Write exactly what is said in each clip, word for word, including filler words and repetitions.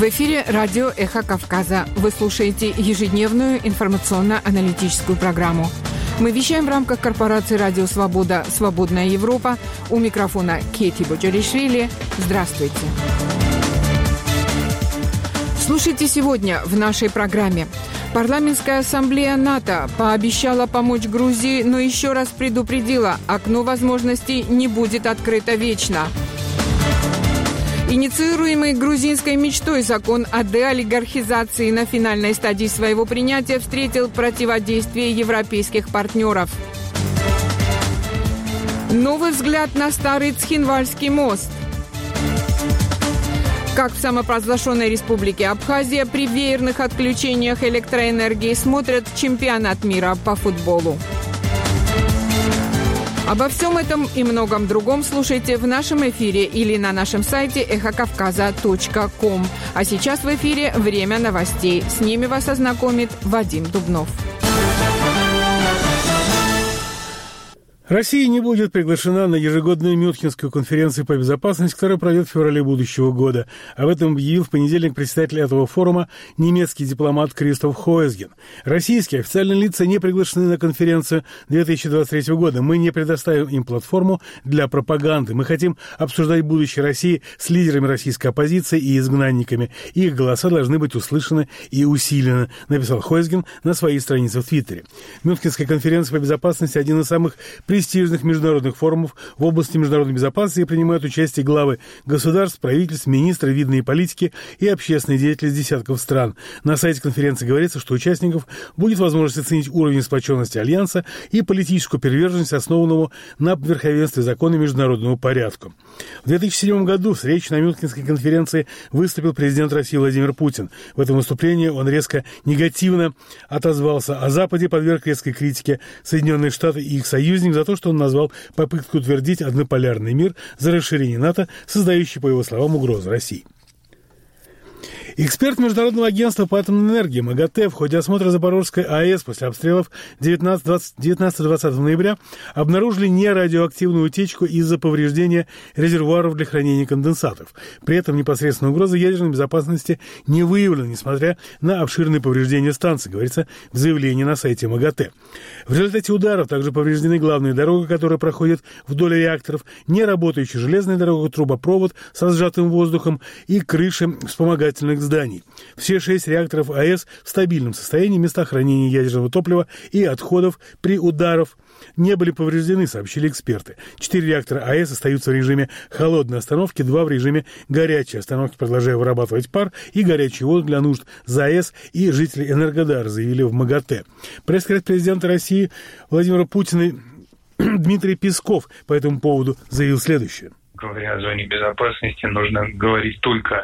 В эфире радио «Эхо Кавказа». Вы слушаете ежедневную информационно-аналитическую программу. Мы вещаем в рамках корпорации «Радио Свобода. Свободная Европа». У микрофона Кети Боджаришвили. Здравствуйте. Слушайте сегодня в нашей программе. Парламентская ассамблея НАТО пообещала помочь Грузии, но еще раз предупредила, окно возможностей не будет открыто вечно. Инициируемый грузинской мечтой закон о деолигархизации на финальной стадии своего принятия встретил противодействие европейских партнеров. Новый взгляд на старый Цхинвальский мост. Как в самопровозглашенной республике Абхазия при веерных отключениях электроэнергии смотрят чемпионат мира по футболу. Обо всем этом и многом другом слушайте в нашем эфире или на нашем сайте эхо кавказа точка ком. А сейчас в эфире время новостей. С ними вас ознакомит Вадим Дубнов. Россия не будет приглашена на ежегодную Мюнхенскую конференцию по безопасности, которая пройдет в феврале будущего года. Об этом объявил в понедельник председатель этого форума немецкий дипломат Кристоф Хойзген. Российские официальные лица не приглашены на конференцию две тысячи двадцать третьего года. Мы не предоставим им платформу для пропаганды. Мы хотим обсуждать будущее России с лидерами российской оппозиции и изгнанниками. Их голоса должны быть услышаны и усилены, написал Хойзген на своей странице в Твиттере. Мюнхенская конференция по безопасности – один из самых престижных международных форумов в области международной безопасности, принимают участие главы государств, правительств, министры, видные политики и общественные деятели из десятков стран. На сайте конференции говорится, что участников будет возможность оценить уровень сплоченности Альянса и политическую приверженность, основанному на верховенстве закона и международному порядку. В две тысячи седьмом году с речью на Мюнхенской конференции выступил президент России Владимир Путин. В этом выступлении он резко негативно отозвался о Западе, подверг резкой критике Соединенные Штаты и их союзников за то, что он назвал попытку утвердить однополярный мир за расширение НАТО, создающий, по его словам, угрозу России. Эксперт Международного агентства по атомной энергии МАГАТЭ в ходе осмотра Запорожской АЭС после обстрелов девятнадцатого-двадцатого ноября обнаружили нерадиоактивную утечку из-за повреждения резервуаров для хранения конденсатов. При этом непосредственной угрозы ядерной безопасности не выявлено, несмотря на обширные повреждения станции, говорится в заявлении на сайте МАГАТЭ. В результате ударов также повреждены главная дорога, которая проходит вдоль реакторов, неработающая железная дорога, трубопровод со сжатым воздухом и крыши вспомогательных зданий. Все шесть реакторов АЭС в стабильном состоянии, места хранения ядерного топлива и отходов при ударах не были повреждены, сообщили эксперты. Четыре реактора АЭС остаются в режиме холодной остановки, два в режиме горячей остановки, продолжая вырабатывать пар и горячую воду для нужд ЗАЭС и жители Энергодара, заявили в МАГАТЭ. Пресс-секретарь президента России Владимира Путина Дмитрий Песков по этому поводу заявил следующее. Говоря о зоне безопасности, нужно говорить только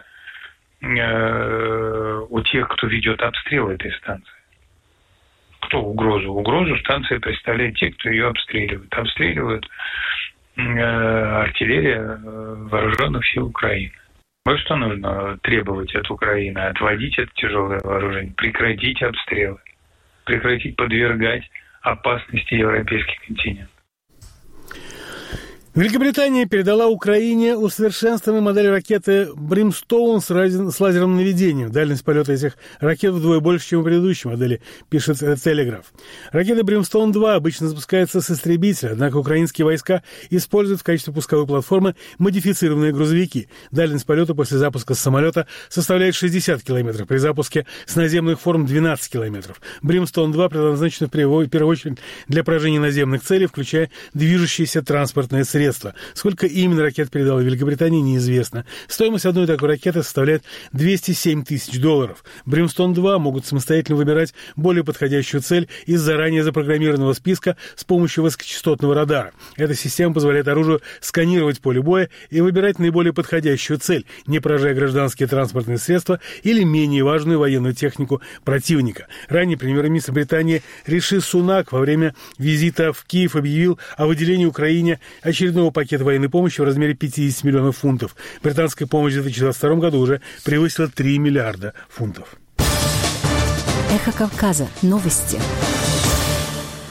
у тех, кто ведет обстрел этой станции. Кто угрозу? Угрозу станция представляет те, кто ее обстреливает. Обстреливают э, артиллерия вооруженных сил Украины. Вот что нужно требовать от Украины: отводить это тяжелое вооружение, прекратить обстрелы, прекратить подвергать опасности европейский континент. Великобритания передала Украине усовершенствованную модель ракеты «Бримстоун» с лазерным наведением. Дальность полета этих ракет вдвое больше, чем у предыдущей модели, пишет «Телеграф». Ракета «Бримстоун-два» обычно запускается с истребителя, однако украинские войска используют в качестве пусковой платформы модифицированные грузовики. Дальность полета после запуска с самолета составляет шестьдесят километров, при запуске с наземных форм двенадцать километров. «Бримстоун-два» предназначена в первую очередь для поражения наземных целей, включая движущиеся транспортные средства. Сколько именно ракет передала Великобритания, неизвестно. Стоимость одной такой ракеты составляет двести семь тысяч долларов. «Бримстоун-два» могут самостоятельно выбирать более подходящую цель из заранее запрограммированного списка с помощью высокочастотного радара. Эта система позволяет оружию сканировать поле боя и выбирать наиболее подходящую цель, не поражая гражданские транспортные средства или менее важную военную технику противника. Ранее премьер-министр Британии Риши Сунак во время визита в Киев объявил о выделении Украине очередного пакета военной помощи в размере пятьдесят миллионов фунтов. Британская помощь в две тысячи двадцать втором году уже превысила три миллиарда фунтов. Эхо Кавказа. Новости.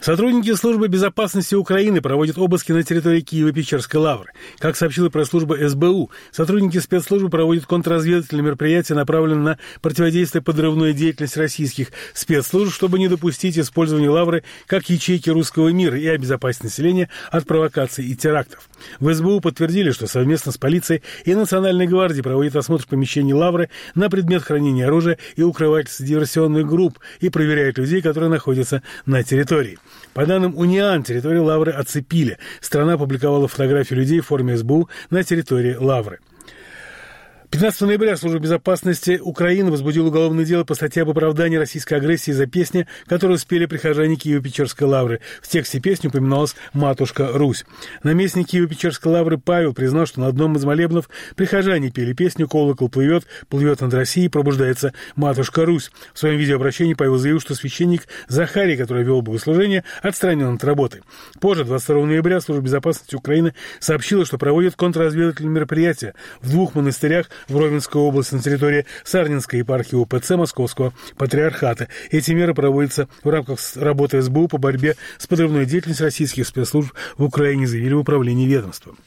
Сотрудники службы безопасности Украины проводят обыски на территории Киево-Печерской лавры. Как сообщила пресс-служба эс бэ у, сотрудники спецслужбы проводят контрразведывательные мероприятия, направленные на противодействие подрывной деятельности российских спецслужб, чтобы не допустить использования лавры как ячейки русского мира и обезопасить население от провокаций и терактов. В эс бэ у подтвердили, что совместно с полицией и Национальной гвардией проводят осмотр помещений лавры на предмет хранения оружия и укрывательства диверсионных групп и проверяют людей, которые находятся на территории. По данным Униан, территорию лавры оцепили. Страна опубликовала фотографии людей в форме эс бэ у на территории лавры. пятнадцатого ноября Служба безопасности Украины возбудила уголовное дело по статье об оправдании российской агрессии за песни, которую спели прихожане Киево-Печерской лавры. В тексте песни упоминалась «Матушка Русь». Наместник Киево-Печерской лавры Павел признал, что на одном из молебнов прихожане пели песню «Колокол плывет, плывет над Россией, пробуждается Матушка Русь». В своем видеообращении Павел заявил, что священник Захарий, который вел богослужение, отстранен от работы. Позже, двадцать второго ноября, Служба безопасности Украины сообщила, что проводит контрразведывательные мероприятия в двух монастырях в Ровенской области на территории Сарненской епархии о пэ цэ Московского патриархата. Эти меры проводятся в рамках работы эс бэ у по борьбе с подрывной деятельностью российских спецслужб в Украине, заявили в управлении ведомством.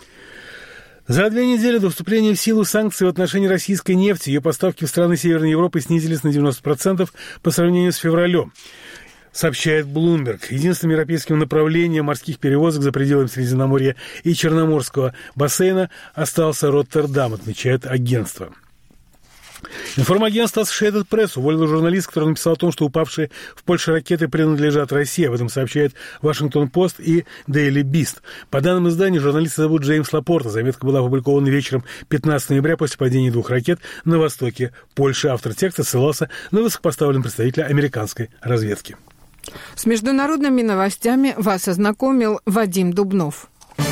За две недели до вступления в силу санкций в отношении российской нефти ее поставки в страны Северной Европы снизились на девяносто процентов по сравнению с февралем, сообщает Bloomberg. Единственным европейским направлением морских перевозок за пределами Средиземноморья и Черноморского бассейна остался Роттердам, отмечает агентство. Информагентство Associated Press уволило журналиста, который написал о том, что упавшие в Польше ракеты принадлежат России. Об этом сообщает Вашингтон-Пост и Daily Beast. По данным издания, журналиста зовут Джеймс Лапорта. Заметка была опубликована вечером пятнадцатого ноября после падения двух ракет на востоке Польши. Автор текста ссылался на высокопоставленного представителя американской разведки. С международными новостями вас ознакомил Вадим Дубнов.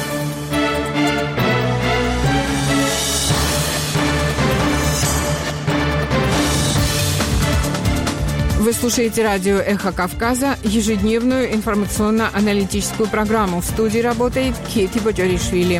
Вы слушаете радио «Эхо Кавказа», ежедневную информационно-аналитическую программу. В студии работает Кети Боджоришвили.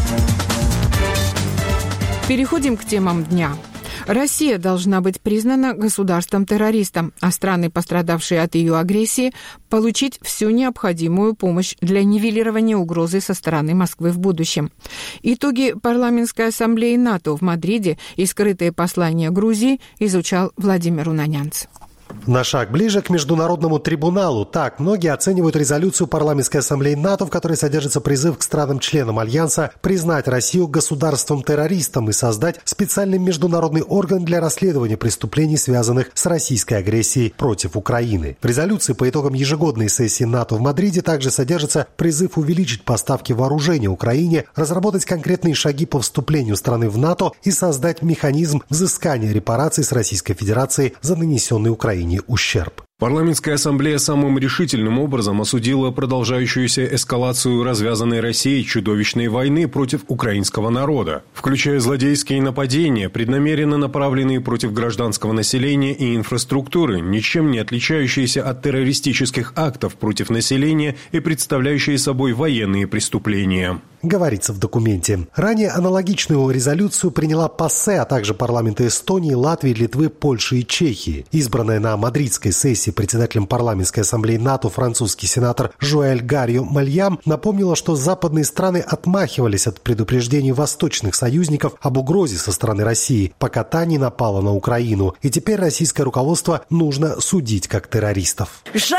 Переходим к темам дня. Россия должна быть признана государством-террористом, а страны, пострадавшие от ее агрессии, получить всю необходимую помощь для нивелирования угрозы со стороны Москвы в будущем. Итоги парламентской ассамблеи НАТО в Мадриде и скрытые послания Грузии изучал Владимир Унанянц. На шаг ближе к Международному трибуналу. Так многие оценивают резолюцию Парламентской ассамблеи НАТО, в которой содержится призыв к странам-членам Альянса признать Россию государством-террористом и создать специальный международный орган для расследования преступлений, связанных с российской агрессией против Украины. В резолюции по итогам ежегодной сессии НАТО в Мадриде также содержится призыв увеличить поставки вооружения Украине, разработать конкретные шаги по вступлению страны в НАТО и создать механизм взыскания репараций с Российской Федерацией за нанесенный Украине ущерб. Парламентская ассамблея самым решительным образом осудила продолжающуюся эскалацию развязанной Россией чудовищной войны против украинского народа, включая злодейские нападения, преднамеренно направленные против гражданского населения и инфраструктуры, ничем не отличающиеся от террористических актов против населения и представляющие собой военные преступления. Говорится в документе. Ранее аналогичную резолюцию приняла ПАСЕ, а также парламенты Эстонии, Латвии, Литвы, Польши и Чехии. Избранная на мадридской сессии председателем парламентской ассамблеи НАТО французский сенатор Жуэль Гаррио Мальям напомнила, что западные страны отмахивались от предупреждений восточных союзников об угрозе со стороны России, пока та не напала на Украину. И теперь российское руководство нужно судить как террористов.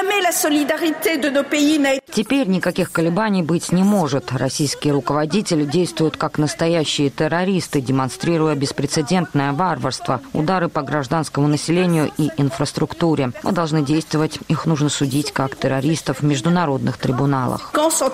Теперь никаких колебаний быть не может. Российские руководители действуют как настоящие террористы, демонстрируя беспрецедентное варварство, удары по гражданскому населению и инфраструктуре. Мы должны действовать, их нужно судить как террористов в международных трибуналах.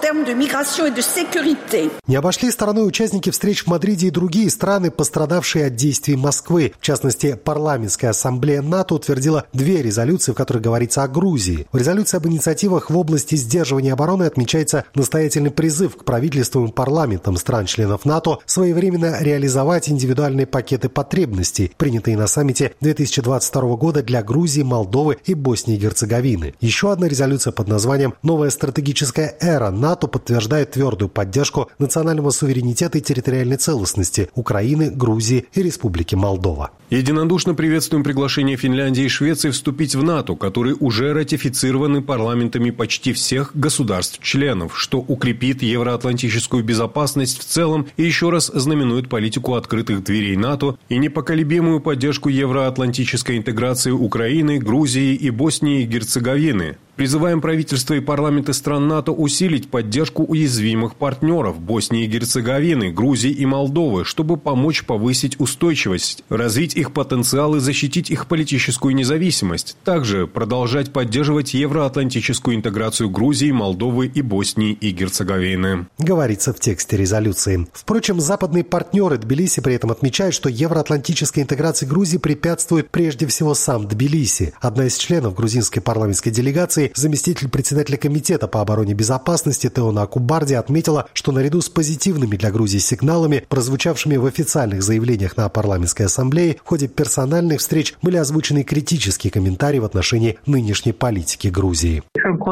Не обошли стороной участники встреч в Мадриде и другие страны, пострадавшие от действий Москвы. В частности, парламентская ассамблея НАТО утвердила две резолюции, в которых говорится о Грузии. В резолюции об инициативах в области сдерживания обороны отмечается настоятельный призыв к правительству и парламентам стран-членов НАТО своевременно реализовать индивидуальные пакеты потребностей, принятые на саммите две тысячи двадцать второго года для Грузии, Молдовы и Боснии Боснии и Герцеговины. Еще одна резолюция под названием «Новая стратегическая эра НАТО» подтверждает твердую поддержку национального суверенитета и территориальной целостности Украины, Грузии и Республики Молдова. Единодушно приветствуем приглашение Финляндии и Швеции вступить в НАТО, которые уже ратифицированы парламентами почти всех государств-членов, что укрепит евроатлантическую безопасность в целом и еще раз знаменует политику открытых дверей НАТО и непоколебимую поддержку евроатлантической интеграции Украины, Грузии и Боснии и Герцеговины. Призываем правительства и парламенты стран НАТО усилить поддержку уязвимых партнеров Боснии и Герцеговины, Грузии и Молдовы, чтобы помочь повысить устойчивость, развить их потенциал и защитить их политическую независимость. Также продолжать поддерживать евроатлантическую интеграцию Грузии, Молдовы и Боснии и Герцеговины. Говорится в тексте резолюции. Впрочем, западные партнеры Тбилиси при этом отмечают, что евроатлантической интеграции Грузии препятствует прежде всего сам Тбилиси. Одна из членов грузинской парламентской делегации, заместитель председателя комитета по обороне и безопасности Теона Акубарди, отметила, что наряду с позитивными для Грузии сигналами, прозвучавшими в официальных заявлениях на парламентской ассамблее, в ходе персональных встреч были озвучены критические комментарии в отношении нынешней политики Грузии.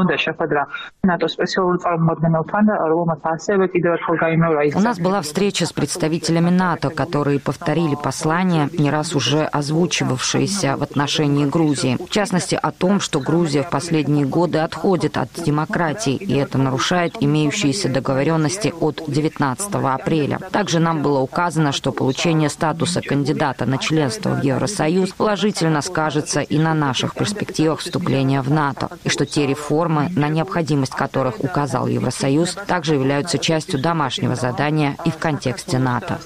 У нас была встреча с представителями НАТО, которые повторили послания, не раз уже озвучивавшиеся в отношении Грузии. В частности, о том, что Грузия в последние годы отходит от демократии, и это нарушает имеющиеся договоренности от девятнадцатого апреля. Также нам было указано, что получение статуса кандидата на членство в Евросоюз положительно скажется и на наших перспективах вступления в НАТО, и что те реформы, на необходимость которых указал Евросоюз, также являются частью домашнего задания и в контексте НАТО.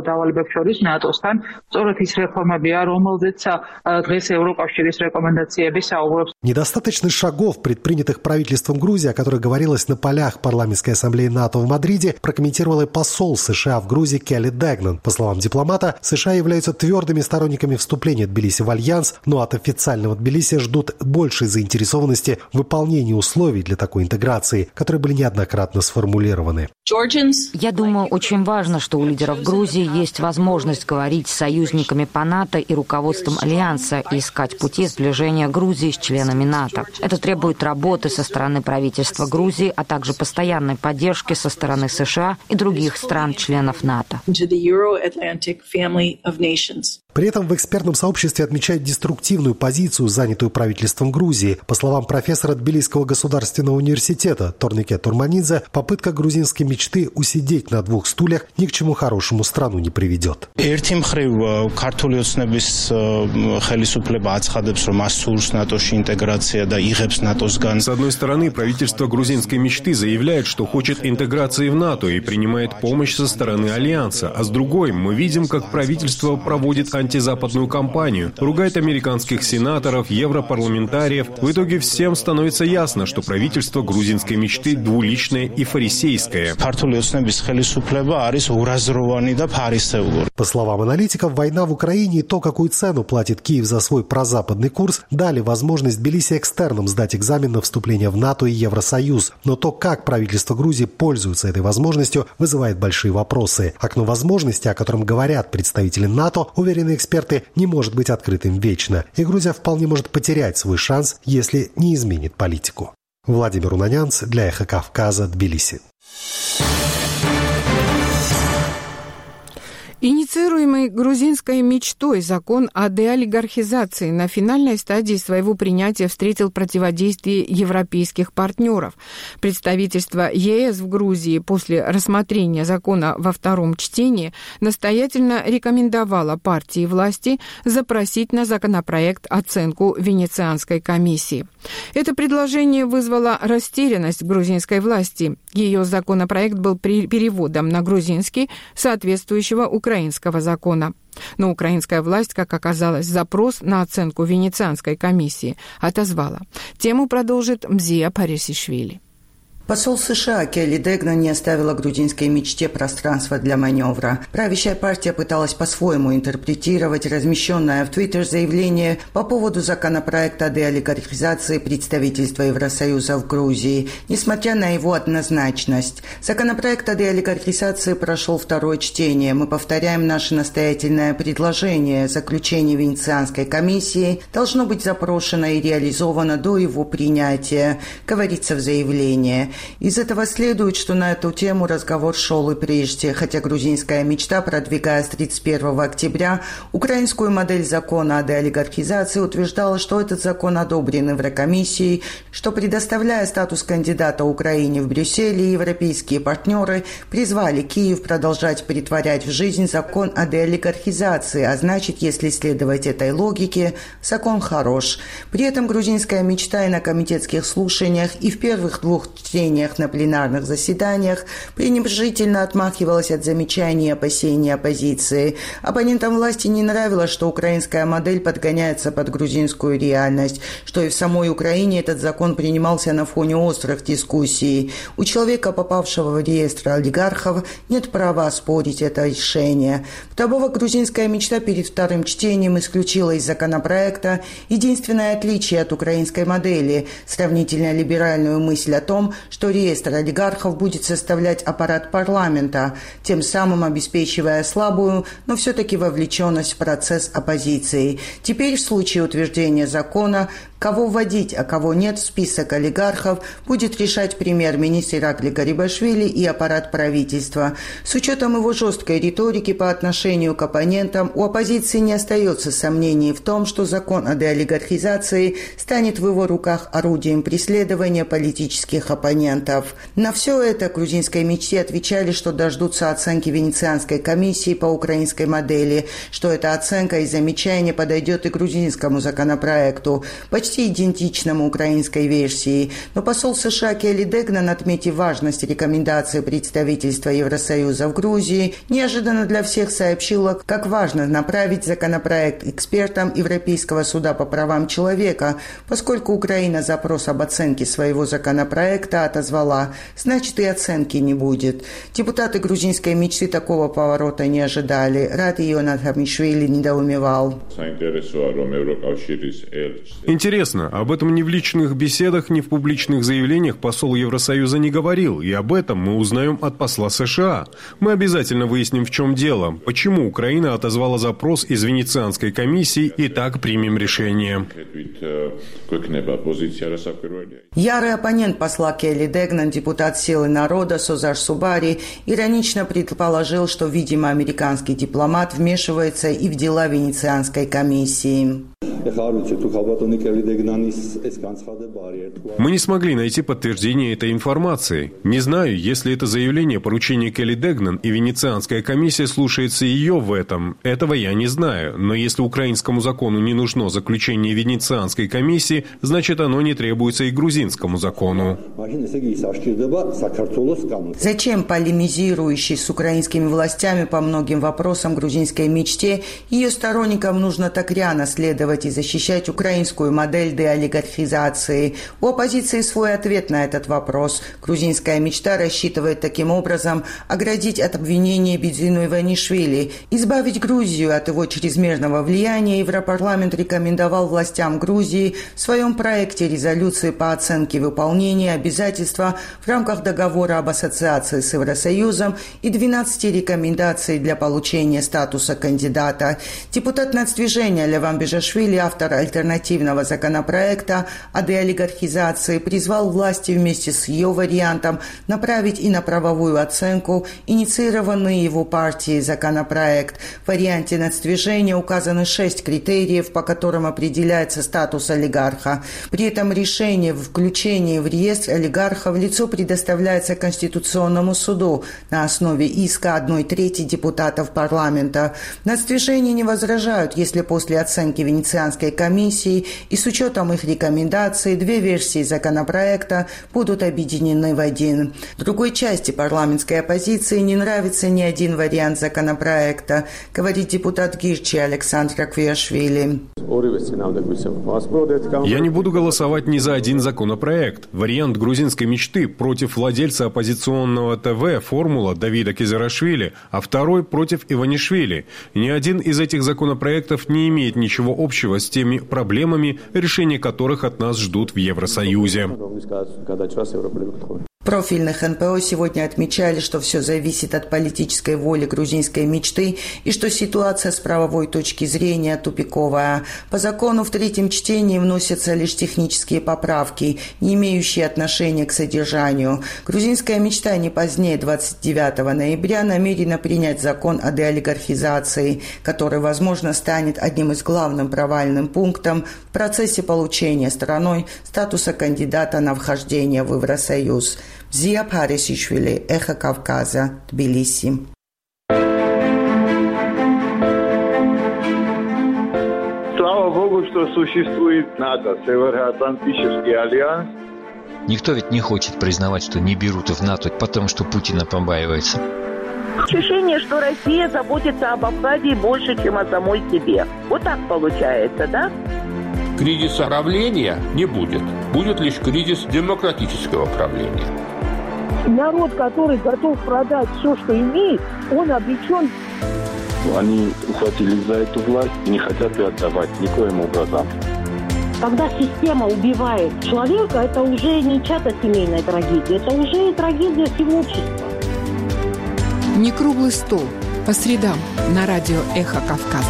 Недостаточно шагов, предпринятых правительством Грузии, о которых говорилось на полях парламентской ассамблеи НАТО в Мадриде, прокомментировал и посол США в Грузии Келли Дэгнан. По словам дипломата, США являются твердыми сторонниками вступления Тбилиси в альянс, но от официального Тбилиси ждут большей заинтересованности в выполнении условий для такой интеграции, которые были неоднократно сформулированы. Я думаю, очень важно, что у лидеров Грузии есть возможность говорить с союзниками по НАТО и руководством Альянса и искать пути сближения Грузии с членами НАТО. Это требует работы со стороны правительства Грузии, а также постоянной поддержки со стороны США и других стран-членов НАТО. При этом в экспертном сообществе отмечают деструктивную позицию, занятую правительством Грузии. По словам профессора Тбилисского государственного университета Торнике Турманидзе, попытка грузинской мечты усидеть на двух стульях ни к чему хорошему страну не приведет. С одной стороны, правительство грузинской мечты заявляет, что хочет интеграции в НАТО и принимает помощь со стороны Альянса, а с другой мы видим, как правительство проводит антизападную кампанию, ругает американских сенаторов, европарламентариев. В итоге всем становится ясно, что правительство грузинской мечты двуличное и фарисейское. По словам аналитиков, война в Украине и то, какую цену платит Киев за свой прозападный курс, дали возможность Тбилиси экстерном сдать экзамен на вступление в НАТО и Евросоюз. Но то, как правительство Грузии пользуется этой возможностью, вызывает большие вопросы. Окно возможностей, о котором говорят представители НАТО, уверены эксперты, не может быть открытым вечно. И Грузия вполне может потерять свой шанс, если не изменит политику. Владимир Унанянц для Эхо Кавказа, Тбилиси. Инициируемый грузинской мечтой закон о деолигархизации на финальной стадии своего принятия встретил противодействие европейских партнеров. Представительство ЕС в Грузии после рассмотрения закона во втором чтении настоятельно рекомендовало партии власти запросить на законопроект оценку Венецианской комиссии. Это предложение вызвало растерянность грузинской власти. Ее законопроект был переводом на грузинский соответствующего украинского закона. Но украинская власть, как оказалось, запрос на оценку Венецианской комиссии отозвала. Тему продолжит Мзия Парисишвили. Посол США Келли Дегнан не оставила грузинской мечте пространства для маневра. Правящая партия пыталась по-своему интерпретировать размещенное в Твиттер заявление по поводу законопроекта о деолигархизации представительства Евросоюза в Грузии, несмотря на его однозначность. Законопроект о деолигархизации прошел второе чтение. Мы повторяем наше настоятельное предложение. Заключение Венецианской комиссии должно быть запрошено и реализовано до его принятия, говорится в заявлении. Из этого следует, что на эту тему разговор шел и прежде, хотя грузинская мечта, продвигая с тридцать первого октября украинскую модель закона о деолигархизации, утверждала, что этот закон одобрен Еврокомиссией, что, предоставляя статус кандидата Украине в Брюсселе, европейские партнеры призвали Киев продолжать претворять в жизнь закон о деолигархизации, а значит, если следовать этой логике, закон хорош. При этом грузинская мечта и на комитетских слушаниях, и в первых двух чтениях на пленарных заседаниях пренебрежительно отмахивалась от замечаний и опасений оппозиции. Оппонентам власти не нравилось, что украинская модель подгоняется под грузинскую реальность, что и в самой Украине этот закон принимался на фоне острых дискуссий. У человека, попавшего в реестр олигархов, нет права оспорить это решение. Вдобавок, грузинская мечта перед вторым чтением исключила из законопроекта единственное отличие от украинской модели – сравнительно либеральную мысль о том, что реестр олигархов будет составлять аппарат парламента, тем самым обеспечивая слабую, но все-таки вовлеченность в процесс оппозиции. Теперь в случае утверждения закона, кого вводить, а кого нет в список олигархов, будет решать премьер-министр Иракли Гарибашвили и аппарат правительства. С учетом его жесткой риторики по отношению к оппонентам, у оппозиции не остается сомнений в том, что закон о деолигархизации станет в его руках орудием преследования политических оппонентов. На все это грузинской мечте отвечали, что дождутся оценки Венецианской комиссии по украинской модели, что эта оценка и замечание подойдет и грузинскому законопроекту, почти идентичному украинской версии. Но посол США Келли Дегнан, отметив важность рекомендаций представительства Евросоюза в Грузии, неожиданно для всех сообщила, как важно направить законопроект экспертам Европейского суда по правам человека, поскольку Украина запрос об оценке своего законопроекта отозвала, значит и оценки не будет. Депутаты грузинской мечты такого поворота не ожидали. Рад Ионат Хамишвили недоумевал. Интересно, об этом ни в личных беседах, ни в публичных заявлениях посол Евросоюза не говорил, и об этом мы узнаем от посла США. Мы обязательно выясним, в чем дело, почему Украина отозвала запрос из Венецианской комиссии, и так примем решение. Ярый оппонент посла Келли Дегнан, депутат «Силы народа» Созар Субари, иронично предположил, что, видимо, американский дипломат вмешивается и в дела Венецианской комиссии. Мы не смогли найти подтверждение этой информации. Не знаю, если это заявление поручения Келли Дегнан и Венецианская комиссия слушается ее в этом. Этого я не знаю. Но если украинскому закону не нужно заключение Венецианской комиссии, значит, оно не требуется и грузинскому закону. Зачем полемизирующий с украинскими властями по многим вопросам грузинской мечте ее сторонникам нужно так рьяно следовать и защищать украинскую модель деолигархизации? У оппозиции свой ответ на этот вопрос. Грузинская мечта рассчитывает таким образом оградить от обвинений Бедзину Иванишвили. Избавить Грузию от его чрезмерного влияния Европарламент рекомендовал властям Грузии в своем проекте резолюции по оценке выполнения обязательства в рамках договора об ассоциации с Евросоюзом и двенадцати рекомендаций для получения статуса кандидата. Депутат нацдвижения Леван Бежашвили, автор альтернативного законопроекта о деолигархизации, призвал власти вместе с ее вариантом направить и на правовую оценку инициированный его партией законопроект. В варианте нацдвижения указаны шесть критериев, по которым определяется статус олигарха. При этом решение в включении в реестр олигархов лицо предоставляется Конституционному суду на основе иска одной трети депутатов парламента. Нацдвижения не возражают, если после оценки Венецианской Венецианской комиссии, и с учетом их рекомендаций две версии законопроекта будут объединены в один. Другой части парламентской оппозиции не нравится ни один вариант законопроекта, говорит депутат Гирчи Александр Аквиашвили. Я не буду голосовать ни за один законопроект. Вариант грузинской мечты против владельца оппозиционного ТВ «Формула» Давида Кизарашвили, а второй против Иванишвили. Ни один из этих законопроектов не имеет ничего общего с теми проблемами, решение которых от нас ждут в Евросоюзе. В профильных эн пэ о сегодня отмечали, что все зависит от политической воли грузинской мечты и что ситуация с правовой точки зрения тупиковая. По закону в третьем чтении вносятся лишь технические поправки, не имеющие отношения к содержанию. Грузинская мечта не позднее двадцать девятого ноября намерена принять закон о деолигархизации, который, возможно, станет одним из главных провальным пунктов в процессе получения страной статуса кандидата на вхождение в Евросоюз. Зия Парисишвили, Эхо Кавказа, Тбилиси. Слава Богу, что существует НАТО, Североатлантический альянс. Никто ведь не хочет признавать, что не берут в НАТО, потому что Путина побаивается. Ощущение, что Россия заботится об Абхазии больше, чем о самой себе. Вот так получается, да? Кризиса правления не будет. Будет лишь кризис демократического правления. Народ, который готов продать все, что имеет, он обречен. Они ухватились за эту власть и не хотят ее отдавать никоим образом. Когда система убивает человека, это уже не чья-то семейная трагедия, это уже трагедия всего общества. Не круглый стол. По средам на радио «Эхо Кавказа».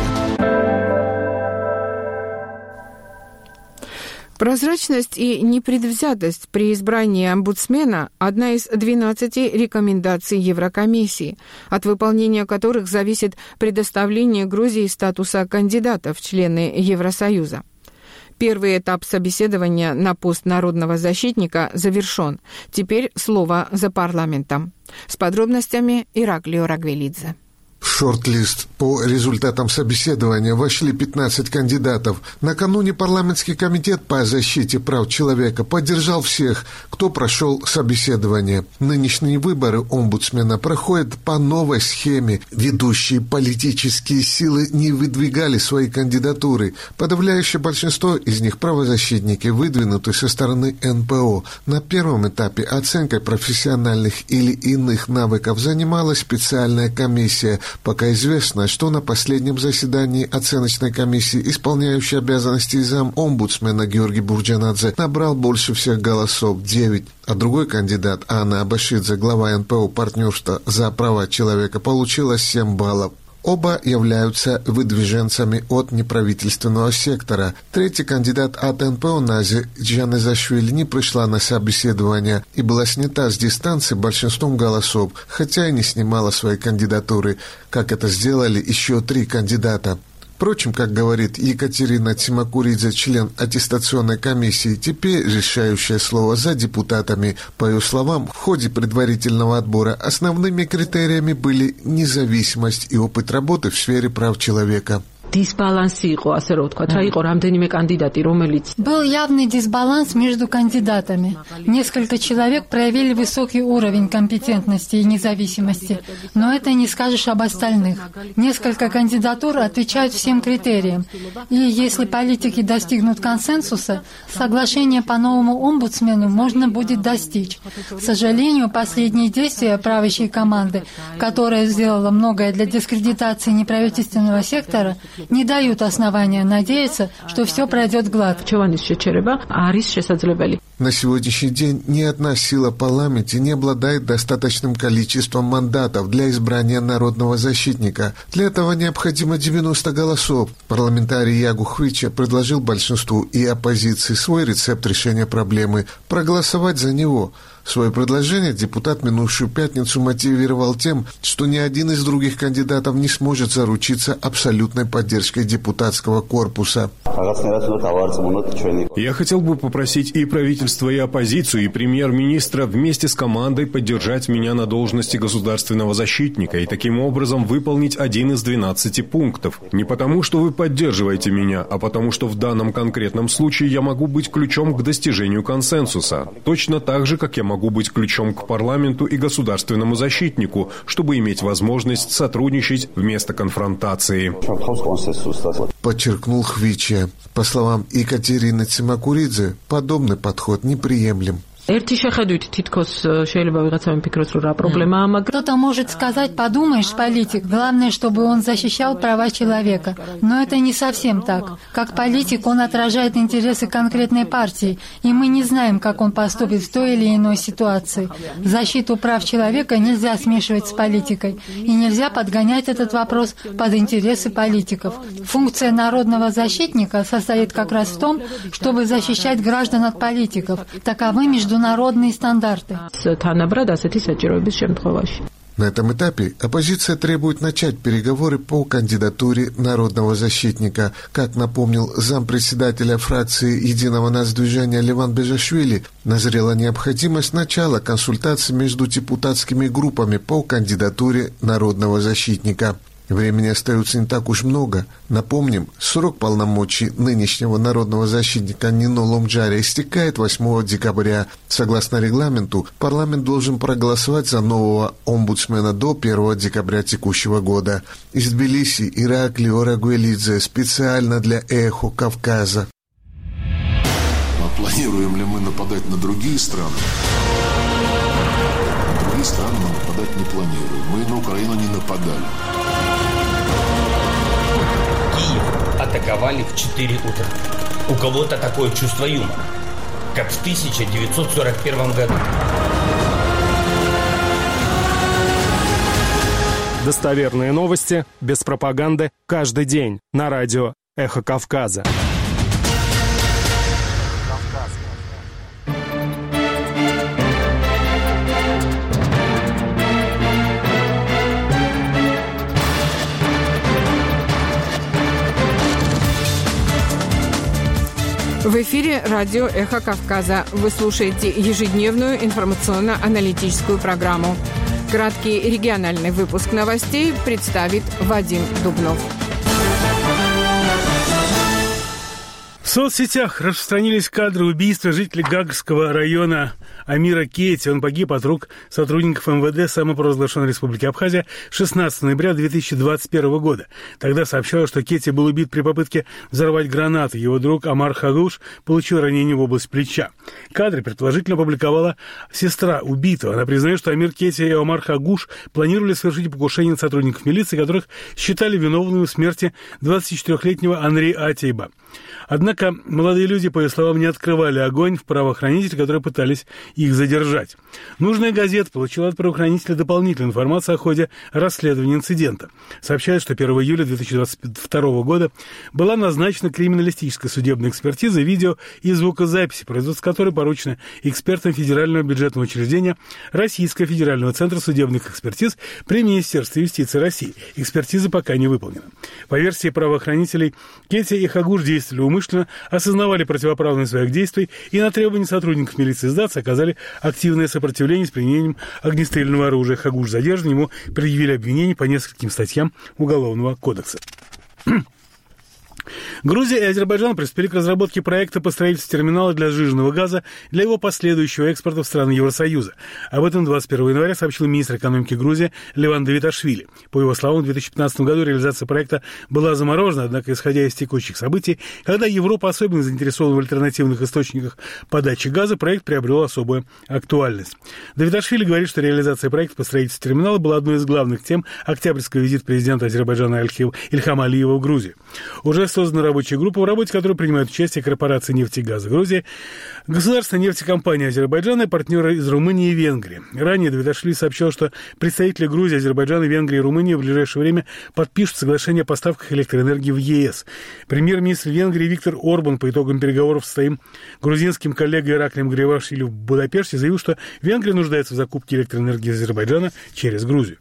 Прозрачность и непредвзятость при избрании омбудсмена – одна из двенадцати рекомендаций Еврокомиссии, от выполнения которых зависит предоставление Грузии статуса кандидата в члены Евросоюза. Первый этап собеседования на пост народного защитника завершен. Теперь слово за парламентом. С подробностями Ираклио Рагвелидзе. В шорт-лист по результатам собеседования вошли пятнадцать кандидатов. Накануне парламентский комитет по защите прав человека поддержал всех, кто прошел собеседование. Нынешние выборы омбудсмена проходят по новой схеме. Ведущие политические силы не выдвигали свои кандидатуры. Подавляющее большинство из них правозащитники, выдвинуты со стороны эн пэ о. На первом этапе оценкой профессиональных или иных навыков занималась специальная комиссия. Пока известно, что на последнем заседании оценочной комиссии исполняющий обязанности зам-омбудсмена Георгий Бурджанадзе набрал больше всех голосов – девять, а другой кандидат Анна Абашидзе, глава эн пэ о партнерства за права человека, получила семь баллов. Оба являются выдвиженцами от неправительственного сектора. Третий кандидат от эн пэ о Нази Джанезашвили не пришла на собеседование и была снята с дистанции большинством голосов, хотя и не снимала своей кандидатуры, как это сделали еще три кандидата. Впрочем, как говорит Екатерина Тимакуридзе, член аттестационной комиссии, теперь решающее слово за депутатами. По ее словам, в ходе предварительного отбора основными критериями были независимость и опыт работы в сфере прав человека. Был явный дисбаланс между кандидатами. Несколько человек проявили высокий уровень компетентности и независимости, но это не скажешь об остальных. Несколько кандидатур отвечают всем критериям. И если политики достигнут консенсуса, соглашение по новому омбудсмену можно будет достичь. К сожалению, последние действия правящей команды, которая сделала многое для дискредитации неправительственного сектора, не дают основания надеяться, что все пройдет гладко. На сегодняшний день ни одна сила в парламенте не обладает достаточным количеством мандатов для избрания народного защитника. Для этого необходимо девяносто голосов. Парламентарий Ягу Хвича предложил большинству и оппозиции свой рецепт решения проблемы – проголосовать за него. Свое предложение депутат минувшую пятницу мотивировал тем, что ни один из других кандидатов не сможет заручиться абсолютной поддержкой депутатского корпуса. Я хотел бы попросить и правительство, и оппозицию, и премьер-министра вместе с командой поддержать меня на должности государственного защитника и таким образом выполнить один из двенадцати пунктов. Не потому, что вы поддерживаете меня, а потому, что в данном конкретном случае я могу быть ключом к достижению консенсуса. Точно так же, как я могу быть ключом к парламенту и государственному защитнику, чтобы иметь возможность сотрудничать вместо конфронтации. Подчеркнул Хвича. По словам Екатерины Цимакуридзе, подобный подход неприемлем. Кто-то может сказать: подумаешь, политик, главное, чтобы он защищал права человека. Но это не совсем так. Как политик он отражает интересы конкретной партии, и мы не знаем, как он поступит в той или иной ситуации. Защиту прав человека нельзя смешивать с политикой, и нельзя подгонять этот вопрос под интересы политиков. Функция народного защитника состоит как раз в том, чтобы защищать граждан от политиков. Таковы международные Народные стандарты. На этом этапе оппозиция требует начать переговоры по кандидатуре народного защитника. Как напомнил зампредседателя фракции «Единого нацдвижения» Леван Бежашвили, назрела необходимость начала консультаций между депутатскими группами по кандидатуре народного защитника. Времени остается не так уж много. Напомним, срок полномочий нынешнего народного защитника Нино Ломджаря истекает восьмого декабря. Согласно регламенту, парламент должен проголосовать за нового омбудсмена до первого декабря текущего года. Из Тбилиси Иракли Орагуэлидзе специально для «Эхо Кавказа». А планируем ли мы нападать на другие страны? На другие страны мы нападать не планируем. Мы на Украину не нападали. Атаковали в четыре утра. У кого-то такое чувство юмора, как в тысяча девятьсот сорок первом году. Достоверные новости, без пропаганды, каждый день на радио «Эхо Кавказа». В эфире радио «Эхо Кавказа». Вы слушаете ежедневную информационно-аналитическую программу. Краткий региональный выпуск новостей представит Вадим Дубнов. В соцсетях распространились кадры убийства жителя Гагрского района Амира Кети. Он погиб от рук сотрудников эм вэ дэ самопровозглашенной Республики Абхазия шестнадцатого ноября две тысячи двадцать первого года. Тогда сообщалось, что Кети был убит при попытке взорвать гранату. Его друг Амар Хагуш получил ранение в область плеча. Кадры предположительно опубликовала сестра убитого. Она признает, что Амир Кети и Амар Хагуш планировали совершить покушение на сотрудников милиции, которых считали виновными в смерти двадцатичетырёхлетнего Анри Атейба. Однако молодые люди, по их словам, не открывали огонь в правоохранителей, которые пытались их задержать. Нужная газета получила от правоохранителя дополнительную информацию о ходе расследования инцидента. Сообщают, что первого июля две тысячи двадцать второго года была назначена криминалистическая судебная экспертиза видео и звукозаписи, производство которой поручено экспертам Федерального бюджетного учреждения Российского федерального центра судебных экспертиз при Министерстве юстиции России. Экспертиза пока не выполнена. По версии правоохранителей, Кети и Хагуш действовали умышленно, осознавали противоправность своих действий и на требования сотрудников милиции сдаться оказали активное сопротивление с применением огнестрельного оружия. Хагуш задержан, ему предъявили обвинения по нескольким статьям Уголовного кодекса. Грузия и Азербайджан приступили к разработке проекта по строительству терминала для сжиженного газа для его последующего экспорта в страны Евросоюза. Об этом двадцать первого января сообщил министр экономики Грузии Леван Давиташвили. По его словам, в две тысячи пятнадцатом году реализация проекта была заморожена, однако, исходя из текущих событий, когда Европа особенно заинтересована в альтернативных источниках подачи газа, проект приобрел особую актуальность. Давиташвили говорит, что реализация проекта по строительству терминала была одной из главных тем октябрьского визита президента Азербайджана Ильхама Алиева в Грузию. Уже создана рабочая группа, в работе которой принимают участие корпорации нефти и газа Грузии, государственная нефтекомпания Азербайджана и партнеры из Румынии и Венгрии. Ранее Давиташвили сообщил, что представители Грузии, Азербайджана, Венгрии и Румынии в ближайшее время подпишут соглашение о поставках электроэнергии в ЕС. Премьер-министр Венгрии Виктор Орбан по итогам переговоров с своим грузинским коллегой Ираклием Гривашвили в Будапеште заявил, что Венгрия нуждается в закупке электроэнергии из Азербайджана через Грузию.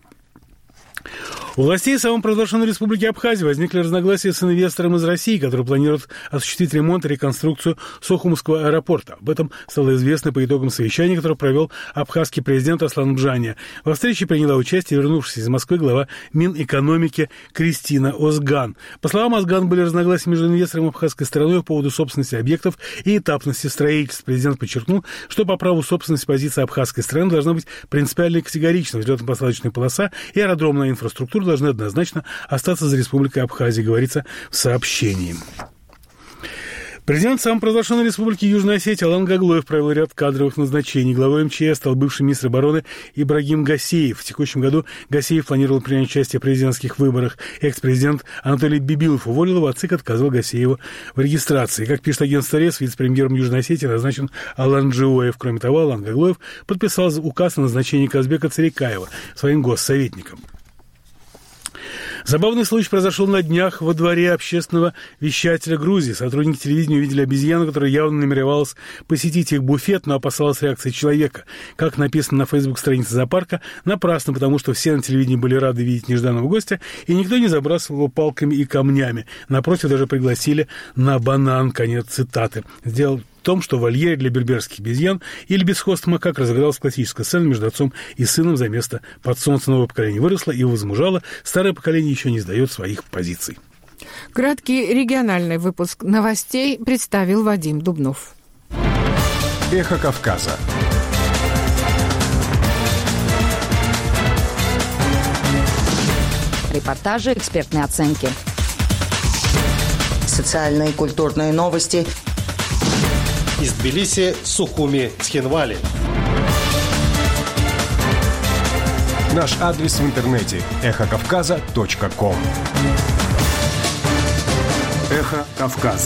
У властей самопровозглашенной республики Абхазия возникли разногласия с инвестором из России, который планирует осуществить ремонт и реконструкцию Сухумского аэропорта. Об этом стало известно по итогам совещания, которое провел абхазский президент Аслан Бжания. Во встрече приняла участие вернувшаяся из Москвы глава Минэкономики Кристина Озган. По словам Озган, были разногласия между инвестором и абхазской стороной по поводу собственности объектов и этапности строительства. Президент подчеркнул, что по праву собственности позиция абхазской страны должна быть принципиально и категорична. Взлетно-посадочная полоса и аэродромная инфраструктура должны однозначно остаться за Республикой Абхазия, говорится в сообщении. Президент самопровозглашенной республики Южная Осетия Алан Гаглоев провел ряд кадровых назначений. Главой МЧС стал бывший министр обороны Ибрагим Гасеев. В текущем году Гасеев планировал принять участие в президентских выборах. Экс-президент Анатолий Бибилов уволил его, а ЦИК отказал Гасееву в регистрации. Как пишет агентство РЕС, вице-премьером Южной Осетии назначен Алан Джиоев. Кроме того, Алан Гаглоев подписал указ о назначении Казбека Царикаева своим госсоветником. Забавный случай произошел на днях во дворе общественного вещателя Грузии. Сотрудники телевидения увидели обезьяну, которая явно намеревалась посетить их буфет, но опасалась реакции человека. Как написано на фейсбук-странице зоопарка, напрасно, потому что все на телевидении были рады видеть нежданного гостя, и никто не забрасывал его палками и камнями. Напротив, даже пригласили на банан. Конец цитаты. Сделал в том, что в вольере для берберских обезьян или бесхвостых макак разыгралась классическая сцена между отцом и сыном за место под солнце. Новое поколение выросло и возмужало, старое поколение еще не сдает своих позиций. Краткий региональный выпуск новостей представил Вадим Дубнов. Эхо Кавказа. Репортажи, экспертные оценки. Социальные и культурные новости. Из Тбилиси, Сухуми, Цхинвали. Наш адрес в интернете – эхо кавказа точка ком. Эхо Кавказа.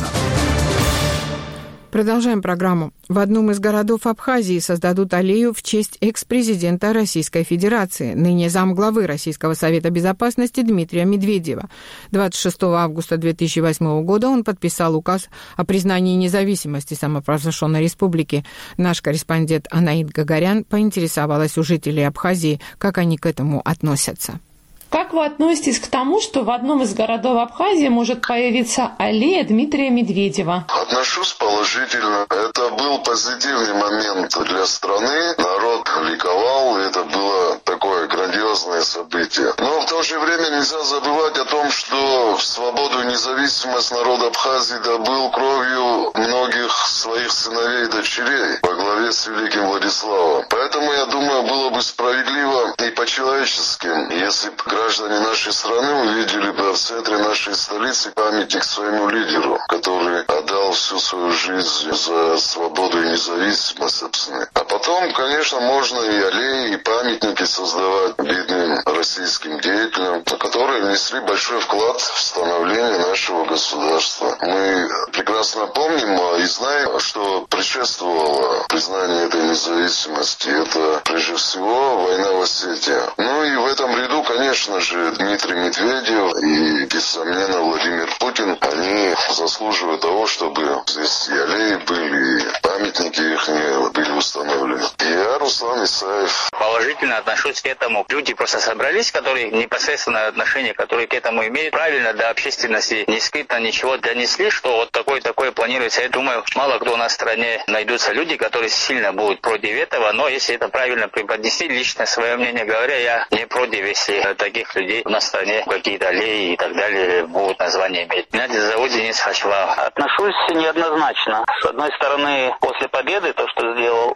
Продолжаем программу. В одном из городов Абхазии создадут аллею в честь экс-президента Российской Федерации, ныне замглавы Российского Совета Безопасности Дмитрия Медведева. двадцать шестого августа две тысячи восьмого года он подписал указ о признании независимости самопровозглашенной республики. Наш корреспондент Анаид Гагарян поинтересовалась у жителей Абхазии, как они к этому относятся. Как вы относитесь к тому, что в одном из городов Абхазии может появиться аллея Дмитрия Медведева? Отношусь положительно. Это был позитивный момент для страны. Народ ликовал, это было такое грандиозное событие. Но в то же время нельзя забывать о том, что свободу и независимость народа Абхазии добыл кровью многих своих сыновей и дочерей во главе с великим Владиславом. Поэтому, я думаю, было бы справедливо и по-человечески, если бы граждане нашей страны увидели бы в центре нашей столицы памятник своему лидеру, который отдал всю свою жизнь за свободу и независимость, собственно. А потом, конечно, можно и аллеи, и памятники создавать видным российским деятелям, которые внесли большой вклад в становление нашего государства. Мы прекрасно помним и знаем, что предшествовало признанию этой независимости. Это, прежде всего, война в Осетии. Ну и в этом ряду, конечно, Конечно же, Дмитрий Медведев и, несомненно, Владимир Путин, они заслуживают того, чтобы здесь и аллеи были, и памятники их были установлены. И я, Руслан Исаев. Положительно отношусь к этому. Люди просто собрались, которые непосредственное отношение, которые к этому имеют, правильно до общественности не скрытно ничего донесли, что вот такое-такое планируется. Я думаю, мало кто у нас в стране найдутся люди, которые сильно будут против этого, но если это правильно преподнести, лично свое мнение говоря, я не против, если таких людей у нас в стране какие-то аллеи и так далее будут названия иметь. Меня зовут Денис Хачвал. Отношусь неоднозначно. С одной стороны, после победы, то, что сделал Медведев,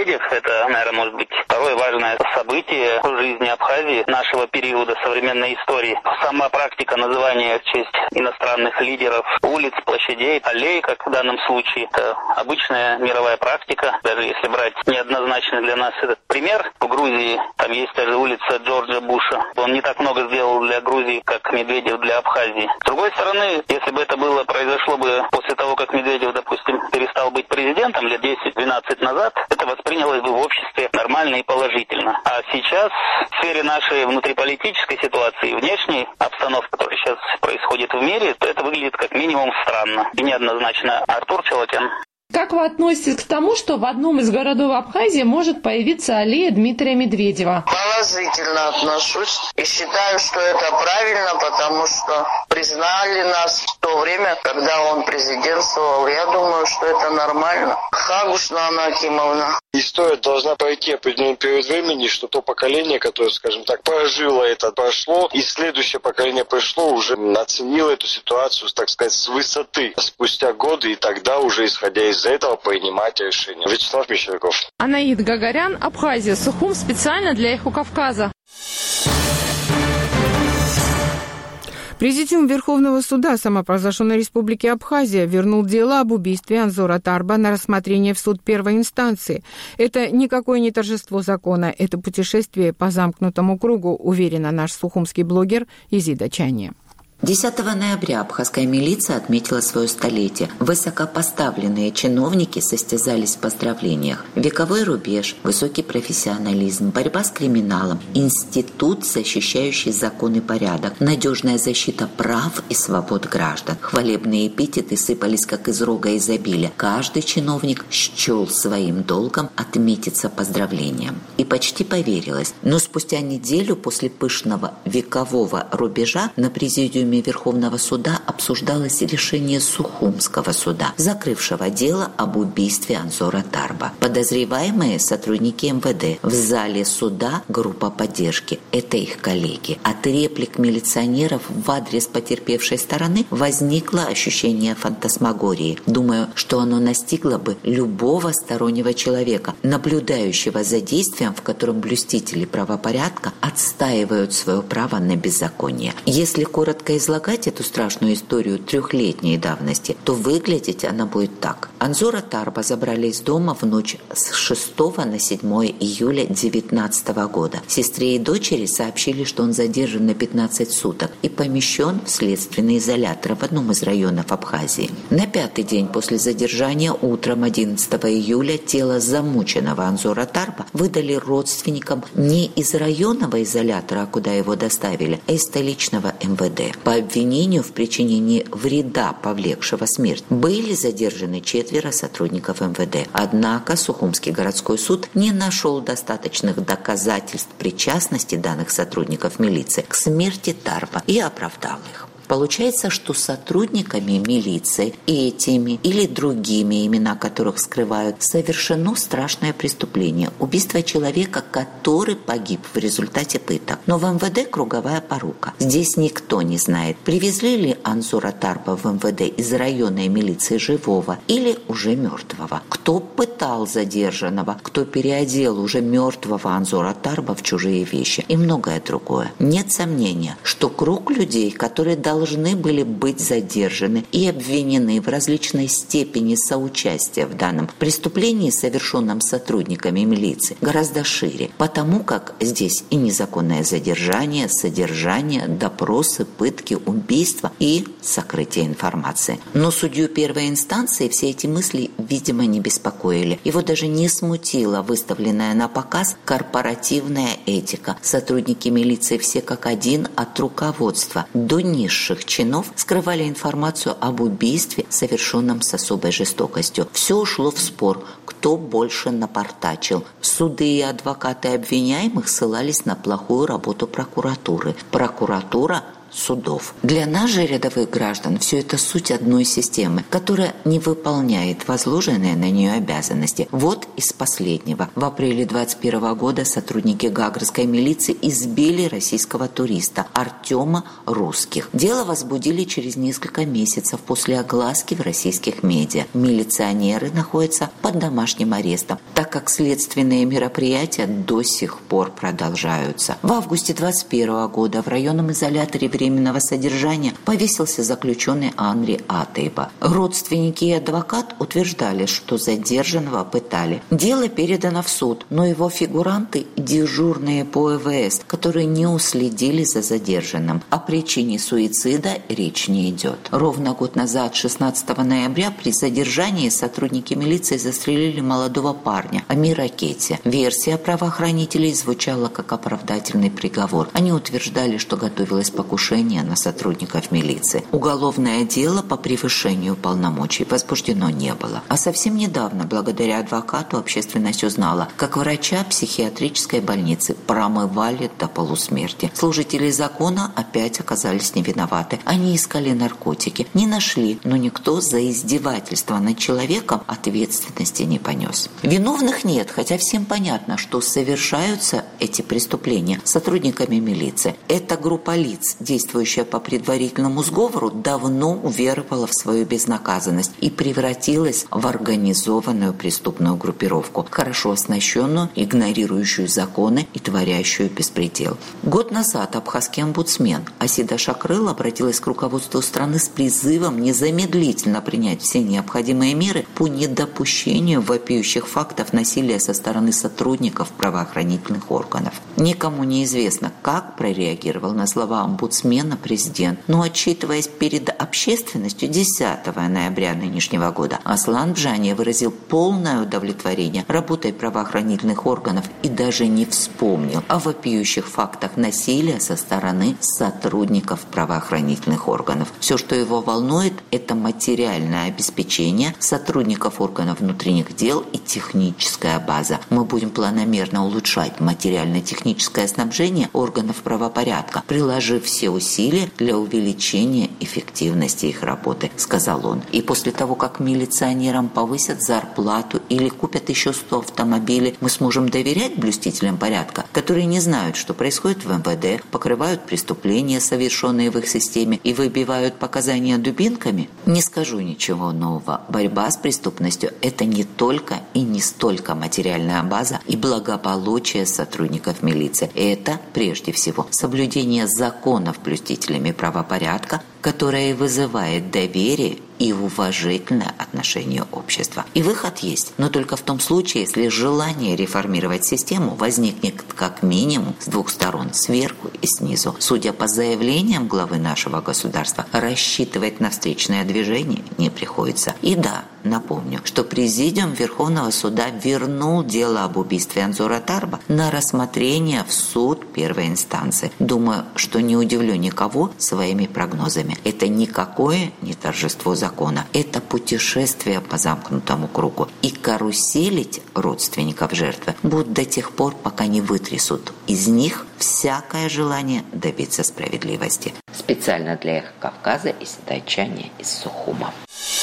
Медведев – это, наверное, может быть второе важное событие в жизни Абхазии нашего периода современной истории. Сама практика называния в честь иностранных лидеров улиц, площадей, аллей, как в данном случае, это обычная мировая практика. Даже если брать неоднозначный для нас этот пример, в Грузии там есть даже улица Джорджа Буша. Он не так много сделал для Грузии, как Медведев для Абхазии. С другой стороны, если бы это было, произошло бы после того, как Медведев, допустим, перестал быть президентом лет десять-двенадцать назад, это воспринялось бы в обществе нормально и положительно. А сейчас в сфере нашей внутриполитической ситуации, внешней обстановки, которая сейчас происходит в мире, то это выглядит как минимум странно и неоднозначно. Артур Челокян. Как вы относитесь к тому, что в одном из городов Абхазии может появиться аллея Дмитрия Медведева? Положительно отношусь и считаю, что это правильно, потому что признали нас в то время, когда он президентствовал. Я думаю, что это нормально. Хагушна Анна Акимовна. История должна пройти определенный период времени, что то поколение, которое, скажем так, прожила это, прошло, и следующее поколение пришло, уже оценило эту ситуацию, так сказать, с высоты спустя годы, и тогда уже, исходя из этого, принимать решение. Вячеслав Мещеряков. Анаид Гагарян, Абхазия, Сухум, специально для Эхо Кавказа. Президиум Верховного суда самопровозглашенной Республики Абхазия вернул дело об убийстве Анзора Тарба на рассмотрение в суд первой инстанции. Это никакое не торжество закона, это путешествие по замкнутому кругу, уверена наш сухумский блогер Изида Чания. десятого ноября абхазская милиция отметила свое столетие. Высокопоставленные чиновники состязались в поздравлениях. Вековой рубеж, высокий профессионализм, борьба с криминалом, институт, защищающий закон и порядок, надежная защита прав и свобод граждан. Хвалебные эпитеты сыпались как из рога изобилия. Каждый чиновник счел своим долгом отметиться поздравлением. И почти поверилось. Но спустя неделю после пышного векового рубежа на президиуме Верховного суда обсуждалось решение Сухумского суда, закрывшего дело об убийстве Анзора Тарба. Подозреваемые сотрудники эм вэ дэ. В зале суда группа поддержки. Это их коллеги. От реплик милиционеров в адрес потерпевшей стороны возникло ощущение фантасмагории. Думаю, что оно настигло бы любого стороннего человека, наблюдающего за действием, в котором блюстители правопорядка отстаивают свое право на беззаконие. Если коротко излагать эту страшную историю трехлетней давности, то выглядеть она будет так. Анзора Тарба забрали из дома в ночь с шестого на седьмое июля две тысячи девятнадцатого года. Сестре и дочери сообщили, что он задержан на пятнадцать суток и помещен в следственный изолятор в одном из районов Абхазии. На пятый день после задержания утром одиннадцатого июля тело замученного Анзора Тарба выдали родственникам не из районного изолятора, куда его доставили, а из столичного эм вэ дэ. По обвинению в причинении вреда, повлекшего смерть, были задержаны четверо сотрудников эм вэ дэ. Однако Сухумский городской суд не нашел достаточных доказательств причастности данных сотрудников милиции к смерти Тарба и оправдал их. Получается, что сотрудниками милиции этими или другими, имена которых скрывают, совершено страшное преступление – убийство человека, который погиб в результате пыток. Но в эм вэ дэ круговая порука. Здесь никто не знает, привезли ли Анзора Тарба в эм вэ дэ из районной милиции живого или уже мертвого. Кто пытал задержанного, кто переодел уже мертвого Анзора Тарба в чужие вещи и многое другое. Нет сомнения, что круг людей, которые должны должны были быть задержаны и обвинены в различной степени соучастия в данном преступлении, совершенном сотрудниками милиции, гораздо шире, потому как здесь и незаконное задержание, содержание, допросы, пытки, убийства и сокрытие информации. Но судью первой инстанции все эти мысли, видимо, не беспокоили. Его даже не смутила выставленная на показ корпоративная этика. Сотрудники милиции все как один от руководства до низших чинов скрывали информацию об убийстве, совершенном с особой жестокостью. Все ушло в спор, кто больше напортачил. Суды и адвокаты обвиняемых ссылались на плохую работу прокуратуры. Прокуратура судов. Для нас же, рядовых граждан, все это суть одной системы, которая не выполняет возложенные на нее обязанности. Вот из последнего. В апреле двадцать первого года сотрудники гаагрской милиции избили российского туриста Артема Русских. Дело возбудили через несколько месяцев после огласки в российских медиа. Милиционеры находятся под домашним арестом, так как следственные мероприятия до сих пор продолжаются. В августе двадцать первого года в районном изоляторе временного содержания повесился заключенный Анри Атейба. Родственники и адвокат утверждали, что задержанного пытали. Дело передано в суд, но его фигуранты – дежурные по ЭВС, которые не уследили за задержанным. О причине суицида речь не идет. Ровно год назад, шестнадцатого ноября, при задержании сотрудники милиции застрелили молодого парня Амира Кетти. Версия правоохранителей звучала как оправдательный приговор. Они утверждали, что готовилось покушение на сотрудников милиции. Уголовное дело по превышению полномочий возбуждено не было. А совсем недавно, благодаря адвокату, общественность узнала, как врача психиатрической больницы промывали до полусмерти. Служители закона опять оказались невиноваты. Они искали наркотики. Не нашли, но никто за издевательство над человеком ответственности не понес. Виновных нет, хотя всем понятно, что совершаются эти преступления сотрудниками милиции. Эта группа лиц, действующая по предварительному сговору, давно уверовала в свою безнаказанность и превратилась в организованную преступную группировку, хорошо оснащенную, игнорирующую законы и творящую беспредел. Год назад абхазский омбудсмен Асида Шакрыл обратилась к руководству страны с призывом незамедлительно принять все необходимые меры по недопущению вопиющих фактов насилия со стороны сотрудников правоохранительных органов. Никому не известно, как прореагировал на слова омбудсмена президент, но, отчитываясь перед общественностью десятого ноября нынешнего года, Аслан Бжани выразил полное удовлетворение работой правоохранительных органов и даже не вспомнил о вопиющих фактах насилия со стороны сотрудников правоохранительных органов. Все, что его волнует, это материальное обеспечение сотрудников органов внутренних дел и техническая база. Мы будем планомерно улучшать материально-техническое снабжение органов правопорядка, приложив все усилия для увеличения эффективности их работы, сказал он. И после того, как милиционерам повысят зарплату или купят еще сто автомобилей, мы сможем доверять блюстителям порядка, которые не знают, что происходит в эм вэ дэ, покрывают преступления, совершенные в их системе, и выбивают показания дубинками? Не скажу ничего нового. Борьба с преступностью – это не только и не столько материальная база и благополучие сотрудников милиции. Это, прежде всего, соблюдение законов блюстителями правопорядка, которое вызывает доверие и уважительное отношение общества. И выход есть, но только в том случае, если желание реформировать систему возникнет как минимум с двух сторон, сверху и снизу. Судя по заявлениям главы нашего государства, рассчитывать на встречное движение не приходится. И да, напомню, что Президиум Верховного суда вернул дело об убийстве Анзора Тарба на рассмотрение в суд первой инстанции. Думаю, что не удивлю никого своими прогнозами. Это никакое не торжество закона. Это путешествие по замкнутому кругу. И каруселить родственников жертвы будут до тех пор, пока не вытрясут из них всякое желание добиться справедливости. Специально для «Эхо Кавказа» из Дайчани из Сухума.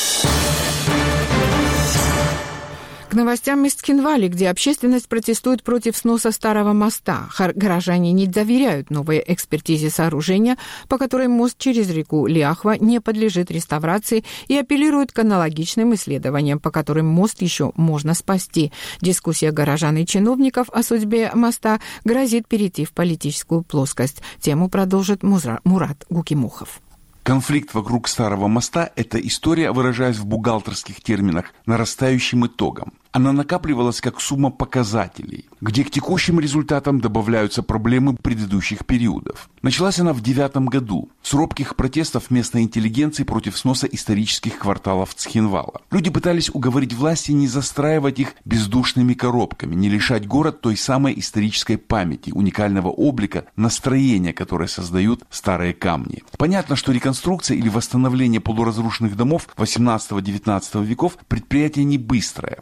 К новостям из Цхинвали, где общественность протестует против сноса старого моста. Горожане не доверяют новой экспертизе сооружения, по которой мост через реку Ляхва не подлежит реставрации, и апеллируют к аналогичным исследованиям, по которым мост еще можно спасти. Дискуссия горожан и чиновников о судьбе моста грозит перейти в политическую плоскость. Тему продолжит Мурат Гукимухов. Конфликт вокруг старого моста – это история, выражаясь в бухгалтерских терминах, нарастающим итогом. Она накапливалась как сумма показателей, где к текущим результатам добавляются проблемы предыдущих периодов. Началась она в девятом году с робких протестов местной интеллигенции против сноса исторических кварталов Цхинвала. Люди пытались уговорить власти не застраивать их бездушными коробками, не лишать город той самой исторической памяти, уникального облика, настроения, которое создают старые камни. Понятно, что реконструкция или восстановление полуразрушенных домов восемнадцатого-девятнадцатого веков предприятие не быстрое. В проект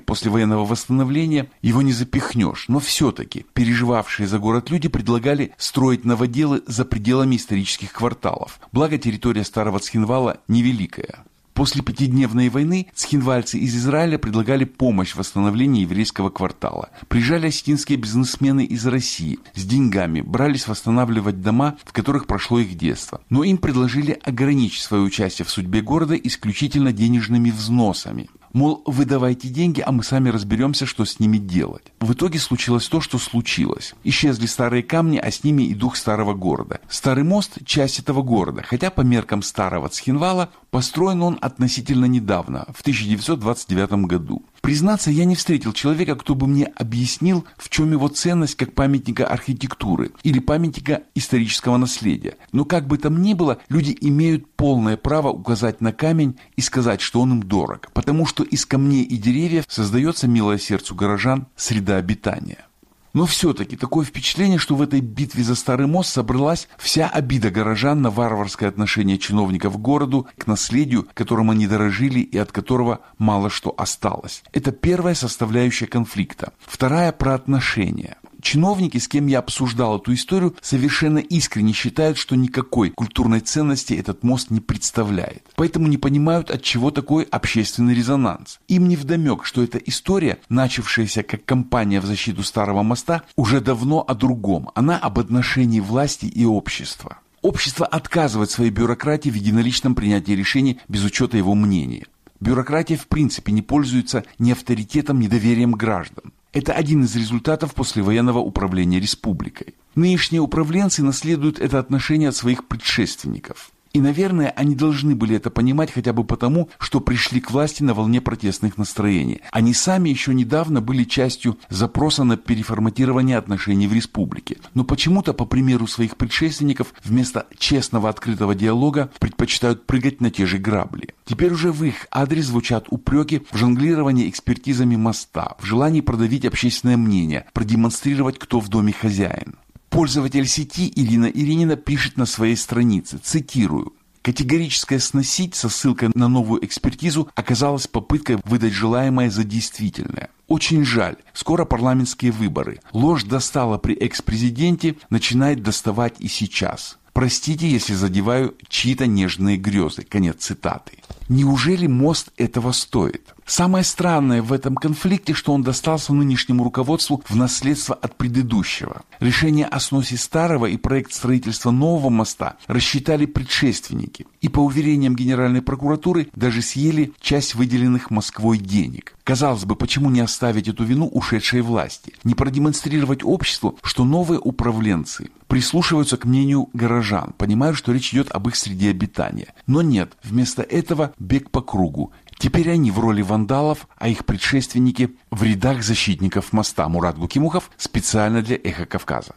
опыт послевоенного восстановления, его не запихнешь. Но все-таки переживавшие за город люди предлагали строить новоделы за пределами исторических кварталов. Благо территория Старого Цхинвала невеликая. После пятидневной войны цхинвальцы из Израиля предлагали помощь в восстановлении еврейского квартала. Приезжали осетинские бизнесмены из России с деньгами, брались восстанавливать дома, в которых прошло их детство. Но им предложили ограничить свое участие в судьбе города исключительно денежными взносами. Мол, вы давайте деньги, а мы сами разберемся, что с ними делать. В итоге случилось то, что случилось. Исчезли старые камни, а с ними и дух старого города. Старый мост – часть этого города, хотя по меркам старого Цхинвала построен он относительно недавно, в тысяча девятьсот двадцать девятом году. Признаться, я не встретил человека, кто бы мне объяснил, в чем его ценность как памятника архитектуры или памятника исторического наследия. Но как бы там ни было, люди имеют полное право указать на камень и сказать, что он им дорог, потому что из камней и деревьев создается, милое сердцу горожан, среда обитания. Но все-таки такое впечатление, что в этой битве за Старый мост собралась вся обида горожан на варварское отношение чиновников к городу, к наследию, которым они дорожили и от которого мало что осталось. Это первая составляющая конфликта. Вторая – про отношения. Чиновники, с кем я обсуждал эту историю, совершенно искренне считают, что никакой культурной ценности этот мост не представляет. Поэтому не понимают, от чего такой общественный резонанс. Им невдомек, что эта история, начавшаяся как кампания в защиту Старого моста, уже давно о другом. Она об отношении власти и общества. Общество отказывает своей бюрократии в единоличном принятии решений без учета его мнения. Бюрократия в принципе не пользуется ни авторитетом, ни доверием граждан. Это один из результатов послевоенного управления республикой. Нынешние управленцы наследуют это отношение от своих предшественников. И, наверное, они должны были это понимать хотя бы потому, что пришли к власти на волне протестных настроений. Они сами еще недавно были частью запроса на переформатирование отношений в республике. Но почему-то, по примеру своих предшественников, вместо честного открытого диалога предпочитают прыгать на те же грабли. Теперь уже в их адрес звучат упреки в жонглировании экспертизами моста, в желании продавить общественное мнение, продемонстрировать, кто в доме хозяин. Пользователь сети Ирина Иринина пишет на своей странице, цитирую: «Категорическое сносить со ссылкой на новую экспертизу оказалось попыткой выдать желаемое за действительное. Очень жаль, скоро парламентские выборы. Ложь достала при экс-президенте, начинает доставать и сейчас. Простите, если задеваю чьи-то нежные грезы». Конец цитаты. Неужели мост этого стоит? Самое странное в этом конфликте, что он достался нынешнему руководству в наследство от предыдущего. Решение о сносе старого и проект строительства нового моста рассчитали предшественники. И по уверениям Генеральной прокуратуры даже съели часть выделенных Москвой денег. Казалось бы, почему не оставить эту вину ушедшей власти? Не продемонстрировать обществу, что новые управленцы прислушиваются к мнению горожан, понимают, что речь идет об их среде обитания. Но нет, вместо этого бег по кругу. Теперь они в роли вандалов, а их предшественники в рядах защитников моста. Мурат Гукимухов специально для «Эхо Кавказа».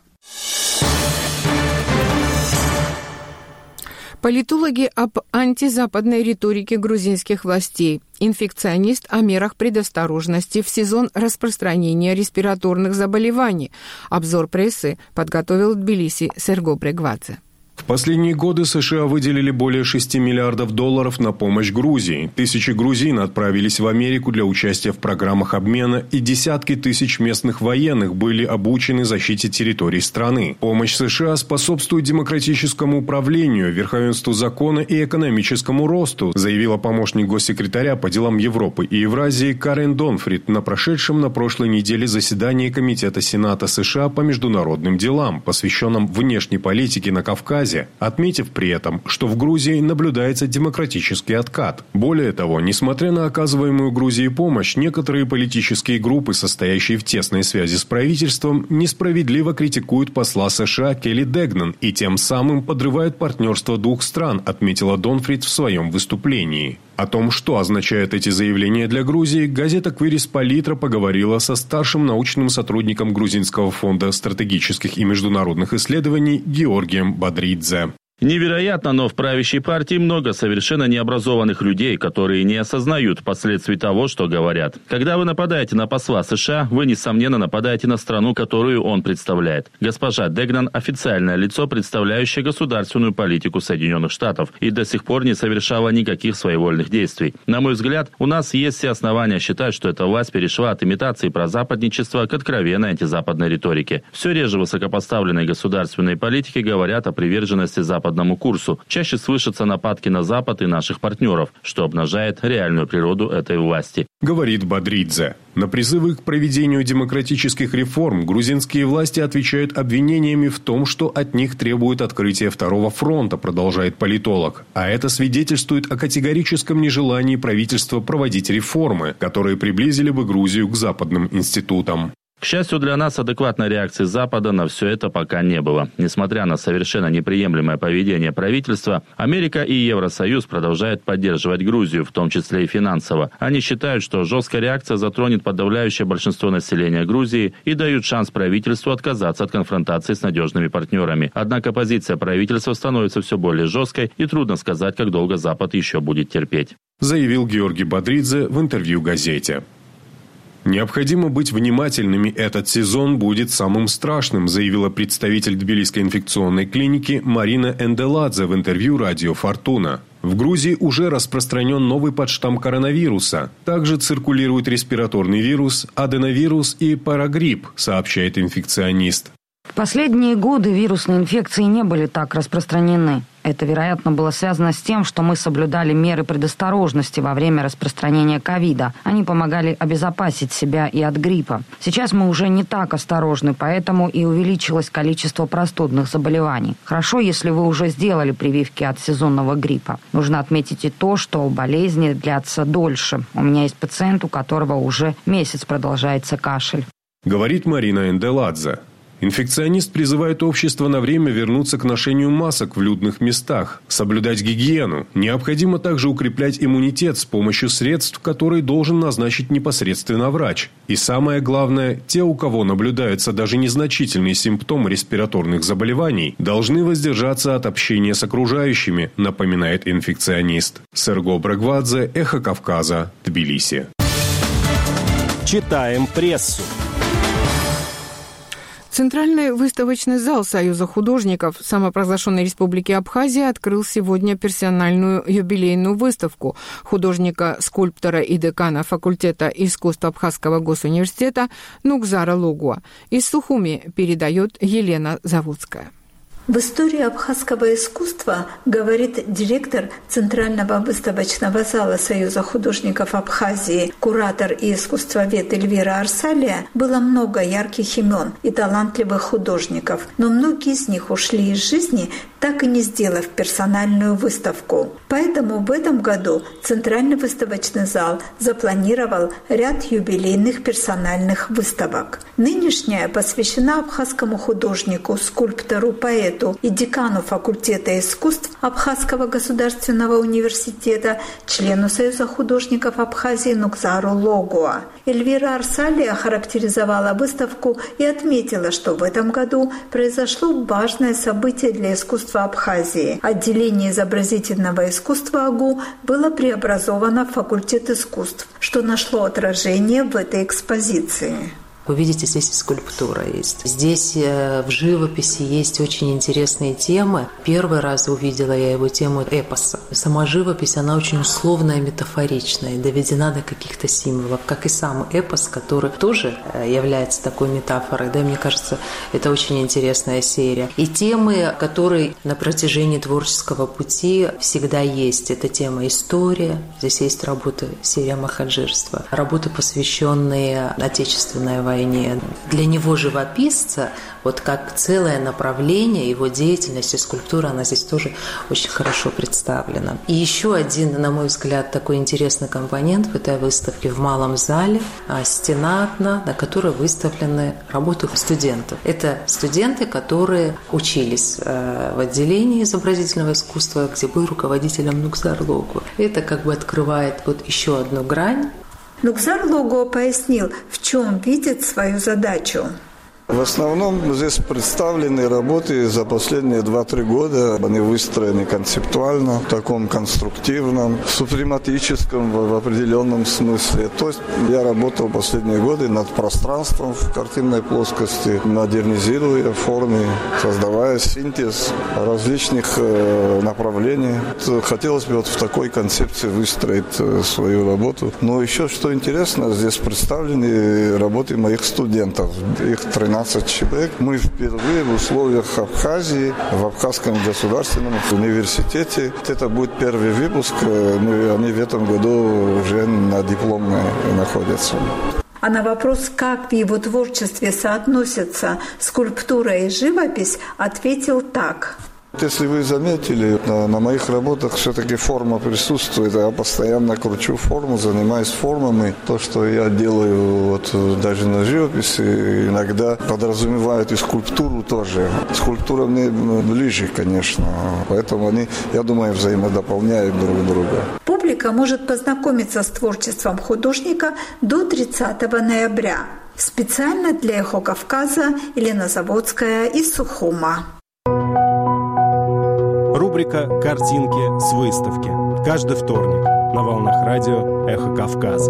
Политологи об антизападной риторике грузинских властей. Инфекционист о мерах предосторожности в сезон распространения респираторных заболеваний. Обзор прессы подготовил в Тбилиси Серго Брегвадзе. В последние годы США выделили более шести миллиардов долларов на помощь Грузии. Тысячи грузин отправились в Америку для участия в программах обмена, и десятки тысяч местных военных были обучены защите территорий страны. Помощь США способствует демократическому управлению, верховенству закона и экономическому росту, заявила помощник госсекретаря по делам Европы и Евразии Карен Донфрид на прошедшем на прошлой неделе заседании Комитета Сената США по международным делам, посвященном внешней политике на Кавказе, отметив при этом, что в Грузии наблюдается демократический откат. Более того, несмотря на оказываемую Грузии помощь, некоторые политические группы, состоящие в тесной связи с правительством, несправедливо критикуют посла США Келли Дегнан и тем самым подрывают партнерство двух стран, отметила Донфрид в своем выступлении. О том, что означают эти заявления для Грузии, газета «Квирис Политра» поговорила со старшим научным сотрудником Грузинского фонда стратегических и международных исследований Георгием Бодридзе. Невероятно, но в правящей партии много совершенно необразованных людей, которые не осознают последствий того, что говорят. Когда вы нападаете на посла США, вы, несомненно, нападаете на страну, которую он представляет. Госпожа Дегнан – официальное лицо, представляющее государственную политику Соединенных Штатов, и до сих пор не совершала никаких своевольных действий. На мой взгляд, у нас есть все основания считать, что эта власть перешла от имитации прозападничества к откровенной антизападной риторике. Все реже высокопоставленные государственные политики говорят о приверженности Запада западному курсу. Чаще слышатся нападки на Запад и наших партнеров, что обнажает реальную природу этой власти. Говорит Бодридзе. На призывы к проведению демократических реформ грузинские власти отвечают обвинениями в том, что от них требуют открытия второго фронта, продолжает политолог. А это свидетельствует о категорическом нежелании правительства проводить реформы, которые приблизили бы Грузию к западным институтам. К счастью для нас, адекватной реакции Запада на все это пока не было. Несмотря на совершенно неприемлемое поведение правительства, Америка и Евросоюз продолжают поддерживать Грузию, в том числе и финансово. Они считают, что жесткая реакция затронет подавляющее большинство населения Грузии и дают шанс правительству отказаться от конфронтации с надежными партнерами. Однако позиция правительства становится все более жесткой, и трудно сказать, как долго Запад еще будет терпеть. Заявил Георгий Бодридзе в интервью газете. Необходимо быть внимательными, этот сезон будет самым страшным, заявила представитель Тбилисской инфекционной клиники Марина Энделадзе в интервью радио «Фортуна». В Грузии уже распространен новый подштамм коронавируса. Также циркулирует респираторный вирус, аденовирус и парагрипп, сообщает инфекционист. В последние годы вирусные инфекции не были так распространены. Это, вероятно, было связано с тем, что мы соблюдали меры предосторожности во время распространения ковида. Они помогали обезопасить себя и от гриппа. Сейчас мы уже не так осторожны, поэтому и увеличилось количество простудных заболеваний. Хорошо, если вы уже сделали прививки от сезонного гриппа. Нужно отметить и то, что болезни длятся дольше. У меня есть пациент, у которого уже месяц продолжается кашель. Говорит Марина Энделадзе. Инфекционист призывает общество на время вернуться к ношению масок в людных местах, соблюдать гигиену. Необходимо также укреплять иммунитет с помощью средств, которые должен назначить непосредственно врач. И самое главное, те, у кого наблюдаются даже незначительные симптомы респираторных заболеваний, должны воздержаться от общения с окружающими, напоминает инфекционист. Серго Брагвадзе, Эхо Кавказа, Тбилиси. Читаем прессу. Центральный выставочный зал Союза художников самопровозглашенной Республики Абхазия открыл сегодня персональную юбилейную выставку художника-скульптора и декана факультета искусств Абхазского госуниверситета Нукзара Логуа. Из Сухуми передает Елена Заводская. В истории абхазского искусства, говорит директор Центрального выставочного зала Союза художников Абхазии, куратор и искусствовед Эльвира Арсалия, было много ярких имен и талантливых художников, но многие из них ушли из жизни, так и не сделав персональную выставку. Поэтому в этом году Центральный выставочный зал запланировал ряд юбилейных персональных выставок. Нынешняя посвящена абхазскому художнику, скульптору, поэту и декану факультета искусств Абхазского государственного университета, члену Союза художников Абхазии Нукзару Логуа. Эльвира Арсалия характеризовала выставку и отметила, что в этом году произошло важное событие для искусства Абхазии. Отделение изобразительного искусства АГУ было преобразовано в факультет искусств, что нашло отражение в этой экспозиции. Вы видите, здесь скульптура есть. Здесь в живописи есть очень интересные темы. Первый раз увидела я его тему эпоса. Сама живопись, она очень условная, метафоричная, доведена до каких-то символов, как и сам эпос, который тоже является такой метафорой. Да, мне кажется, это очень интересная серия. И темы, которые на протяжении творческого пути всегда есть. Это тема история. Здесь есть работы серия Махаджирства, работы, посвященные Отечественной войне. Для него, живописца, вот как целое направление, его деятельность и скульптура, она здесь тоже очень хорошо представлена. И еще один, на мой взгляд, такой интересный компонент в этой выставке в малом зале, стена одна, на которой выставлены работы студентов. Это студенты, которые учились в отделении изобразительного искусства, где был руководителем Нукзар Логуа. Это как бы открывает вот еще одну грань. Нукзар Логуа пояснил, в чем видит свою задачу. В основном здесь представлены работы за последние два-три года. Они выстроены концептуально, в таком конструктивном, супрематическом в определенном смысле. То есть я работал последние годы над пространством в картинной плоскости, модернизируя формы, создавая синтез различных э, направлений. Хотелось бы вот в такой концепции выстроить э, свою работу. Но еще что интересно, здесь представлены работы моих студентов. Их тринадцать человек. Мы впервые в условиях Абхазии, в Абхазском государственном университете. Это будет первый выпуск. Мы, они в этом году уже на дипломной находятся. А на вопрос, как в его творчестве соотносятся скульптура и живопись, ответил так. Если вы заметили, на, на моих работах все-таки форма присутствует. Я постоянно кручу форму, занимаюсь формами. То, что я делаю вот, даже на живописи, иногда подразумевает и скульптуру тоже. Скульптура мне ближе, конечно. Поэтому они, я думаю, взаимодополняют друг друга. Публика может познакомиться с творчеством художника до тридцатого ноября. Специально для «Эхо Кавказа» Елена Заводская из Сухума. Рубрика «Картинки с выставки». Каждый вторник на волнах радио «Эхо Кавказа».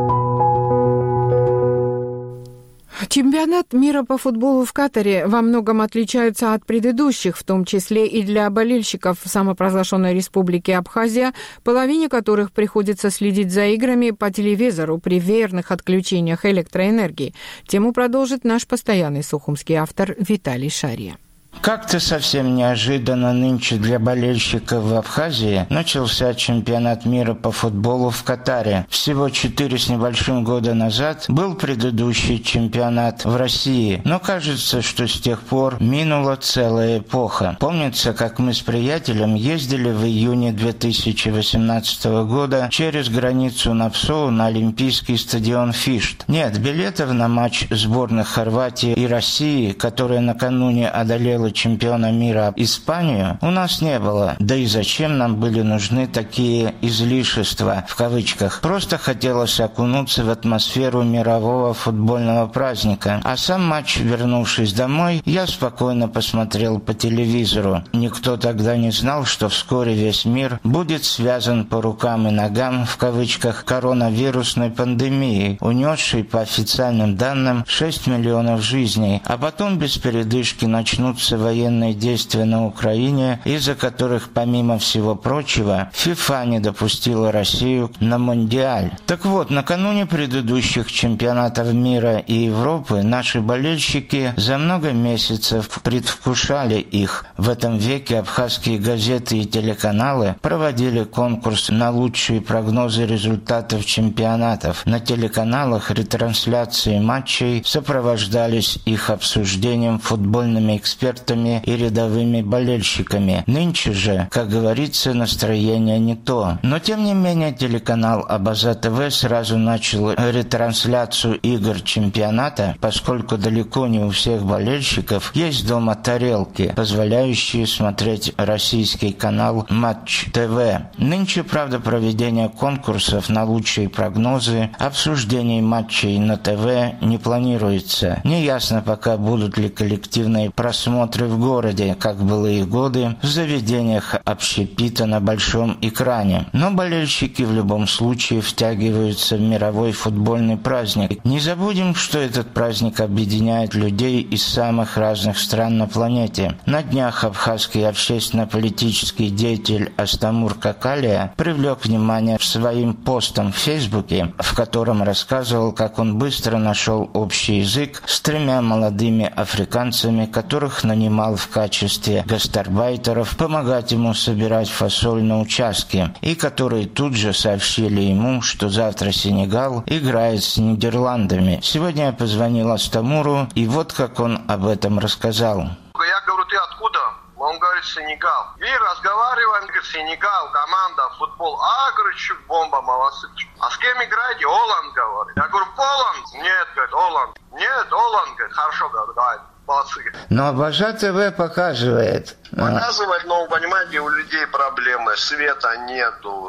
Чемпионат мира по футболу в Катаре во многом отличается от предыдущих, в том числе и для болельщиков самопровозглашенной республики Абхазия, половине которых приходится следить за играми по телевизору при верных отключениях электроэнергии. Тему продолжит наш постоянный сухумский автор Виталий Шария. Как-то совсем неожиданно нынче для болельщиков в Абхазии начался чемпионат мира по футболу в Катаре. Всего четыре с небольшим года назад был предыдущий чемпионат в России, но кажется, что с тех пор минула целая эпоха. Помнится, как мы с приятелем ездили в июне две тысячи восемнадцатого года через границу на Псоу на Олимпийский стадион Фишт. Нет, билетов на матч сборных Хорватии и России, которая накануне одолела чемпиона мира Испанию, у нас не было. Да и зачем нам были нужны такие «излишества» в кавычках. Просто хотелось окунуться в атмосферу мирового футбольного праздника. А сам матч, вернувшись домой, я спокойно посмотрел по телевизору. Никто тогда не знал, что вскоре весь мир будет связан по рукам и ногам в кавычках коронавирусной пандемией, унесшей по официальным данным шесть миллионов жизней. А потом без передышки начнутся военные действия на Украине, из-за которых, помимо всего прочего, ФИФА не допустила Россию на Мондиаль. Так вот, накануне предыдущих чемпионатов мира и Европы наши болельщики за много месяцев предвкушали их. В этом веке абхазские газеты и телеканалы проводили конкурс на лучшие прогнозы результатов чемпионатов. На телеканалах ретрансляции матчей сопровождались их обсуждением футбольными экспертами и рядовыми болельщиками. Нынче же, как говорится, настроение не то. Но тем не менее телеканал Абаза ТВ сразу начал ретрансляцию игр чемпионата, поскольку далеко не у всех болельщиков есть дома тарелки, позволяющие смотреть российский канал Матч ТВ. Нынче, правда, проведение конкурсов на лучшие прогнозы, обсуждений матчей на ТВ не планируется. Неясно пока, будут ли коллективные просмотры в городе, как в былые годы, в заведениях общепита на большом экране. Но болельщики в любом случае втягиваются в мировой футбольный праздник. Не забудем, что этот праздник объединяет людей из самых разных стран на планете. На днях абхазский общественно-политический деятель Астамур Какалия привлек внимание своим постом в Фейсбуке, в котором рассказывал, как он быстро нашел общий язык с тремя молодыми африканцами, которых нанимал в качестве гастарбайтеров помогать ему собирать фасоль на участке, и которые тут же сообщили ему, что завтра Сенегал играет с Нидерландами. Сегодня я позвонил Астамуру, и вот как он об этом рассказал. Я говорю, ты откуда? Он говорит, Сенегал. И разговариваем, говорит, Сенегал, команда, футбол. А, говорит, чуть бомба, молодцы. А с кем играете? Оланд, говорит. Я говорю, Поланд? Нет, говорит, Оланд. Нет, Оланд, говорит, хорошо, говорит, давай. Молодцы. Но Абаза ТВ показывает. Показывает, но, понимаете, у людей проблемы, света нету. И как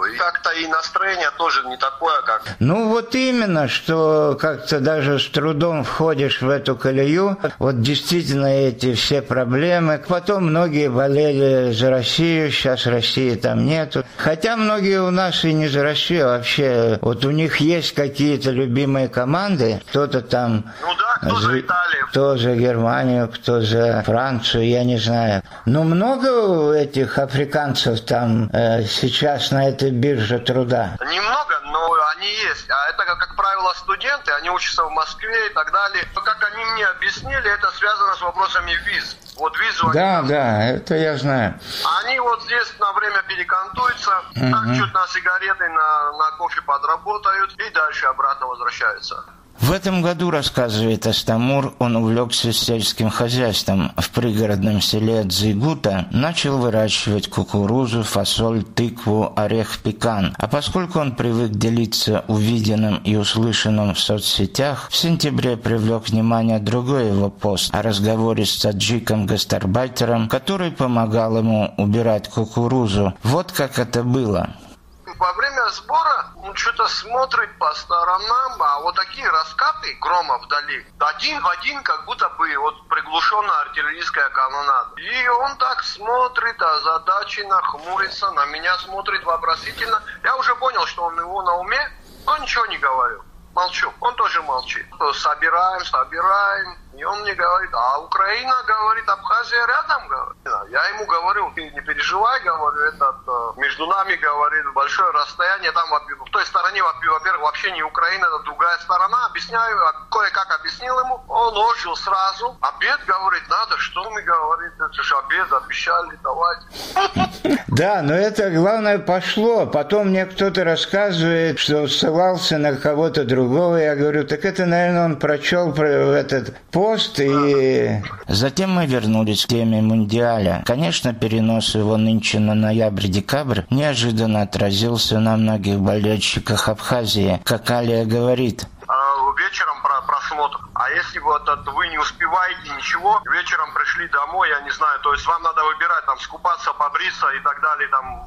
как-то и настроение тоже не такое, как... Ну вот именно, что как-то даже с трудом входишь в эту колею. Вот действительно эти все проблемы. Потом многие болели за Россию, сейчас России там нету. Хотя многие у нас и не за Россию, а вообще. Вот у них есть какие-то любимые команды. Кто-то там... Ну да, кто за Италию. Кто за Германию, кто за Францию, я не знаю. Но много этих африканцев там э, сейчас на этой бирже труда? Немного, но они есть. А это, как правило, студенты, они учатся в Москве и так далее. Как они мне объяснили, это связано с вопросами виз. Вот визу Да, они... да, это я знаю. Они вот здесь на время перекантуются, угу. так чуть на сигареты, на, на кофе подработают и дальше обратно возвращаются. В этом году, рассказывает Астамур, он увлекся сельским хозяйством. В пригородном селе Дзигута начал выращивать кукурузу, фасоль, тыкву, орех, пекан. А поскольку он привык делиться увиденным и услышанным в соцсетях, в сентябре привлек внимание другой его пост о разговоре с таджиком-гастарбайтером, который помогал ему убирать кукурузу. Вот как это было. Во время сбора он что-то смотрит по сторонам, а вот такие раскаты грома вдали, один в один, как будто бы вот приглушенная артиллерийская канонада. И он так смотрит, озадаченно, хмурится, на меня смотрит вопросительно. Я уже понял, что он его на уме, но ничего не говорил. Молчу. Он тоже молчит. Собираем, собираем. И он мне говорит, а Украина, говорит, Абхазия рядом, говорит. Я ему говорю, ты не переживай, говорю, это между нами, говорит, большое расстояние. Там в той стороне, во-первых, вообще не Украина, это другая сторона. Объясняю, кое-как объяснил ему. Он ожил сразу. Обед, говорит, надо, что мы, говорит, это же обед, обещали, давайте. Да, но это главное пошло. Потом мне кто-то рассказывает, что ссылался на кого-то другого. Я говорю, так это, наверное, он прочел этот пост и... Затем мы вернулись к теме Мундиаля. Конечно, перенос его нынче на ноябрь-декабрь неожиданно отразился на многих болельщиках Абхазии. Как Алия говорит... Вечером про просмотр. А если вот вы не успеваете ничего, вечером пришли домой, я не знаю, то есть вам надо выбирать, там, скупаться, побриться и так далее, там,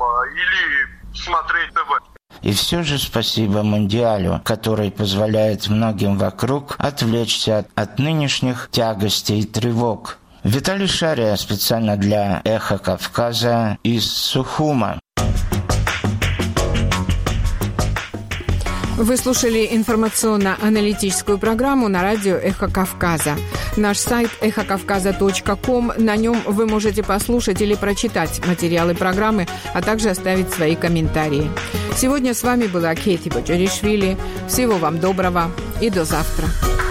или смотреть ТВ. И все же спасибо Мундиалю, который позволяет многим вокруг отвлечься от, от нынешних тягостей и тревог. Виталий Шария специально для «Эхо Кавказа» из Сухума. Вы слушали информационно-аналитическую программу на радио «Эхо Кавказа». Наш сайт эхо кавказа точка ком. На нем вы можете послушать или прочитать материалы программы, а также оставить свои комментарии. Сегодня с вами была Кети Боджаришвили. Всего вам доброго и до завтра.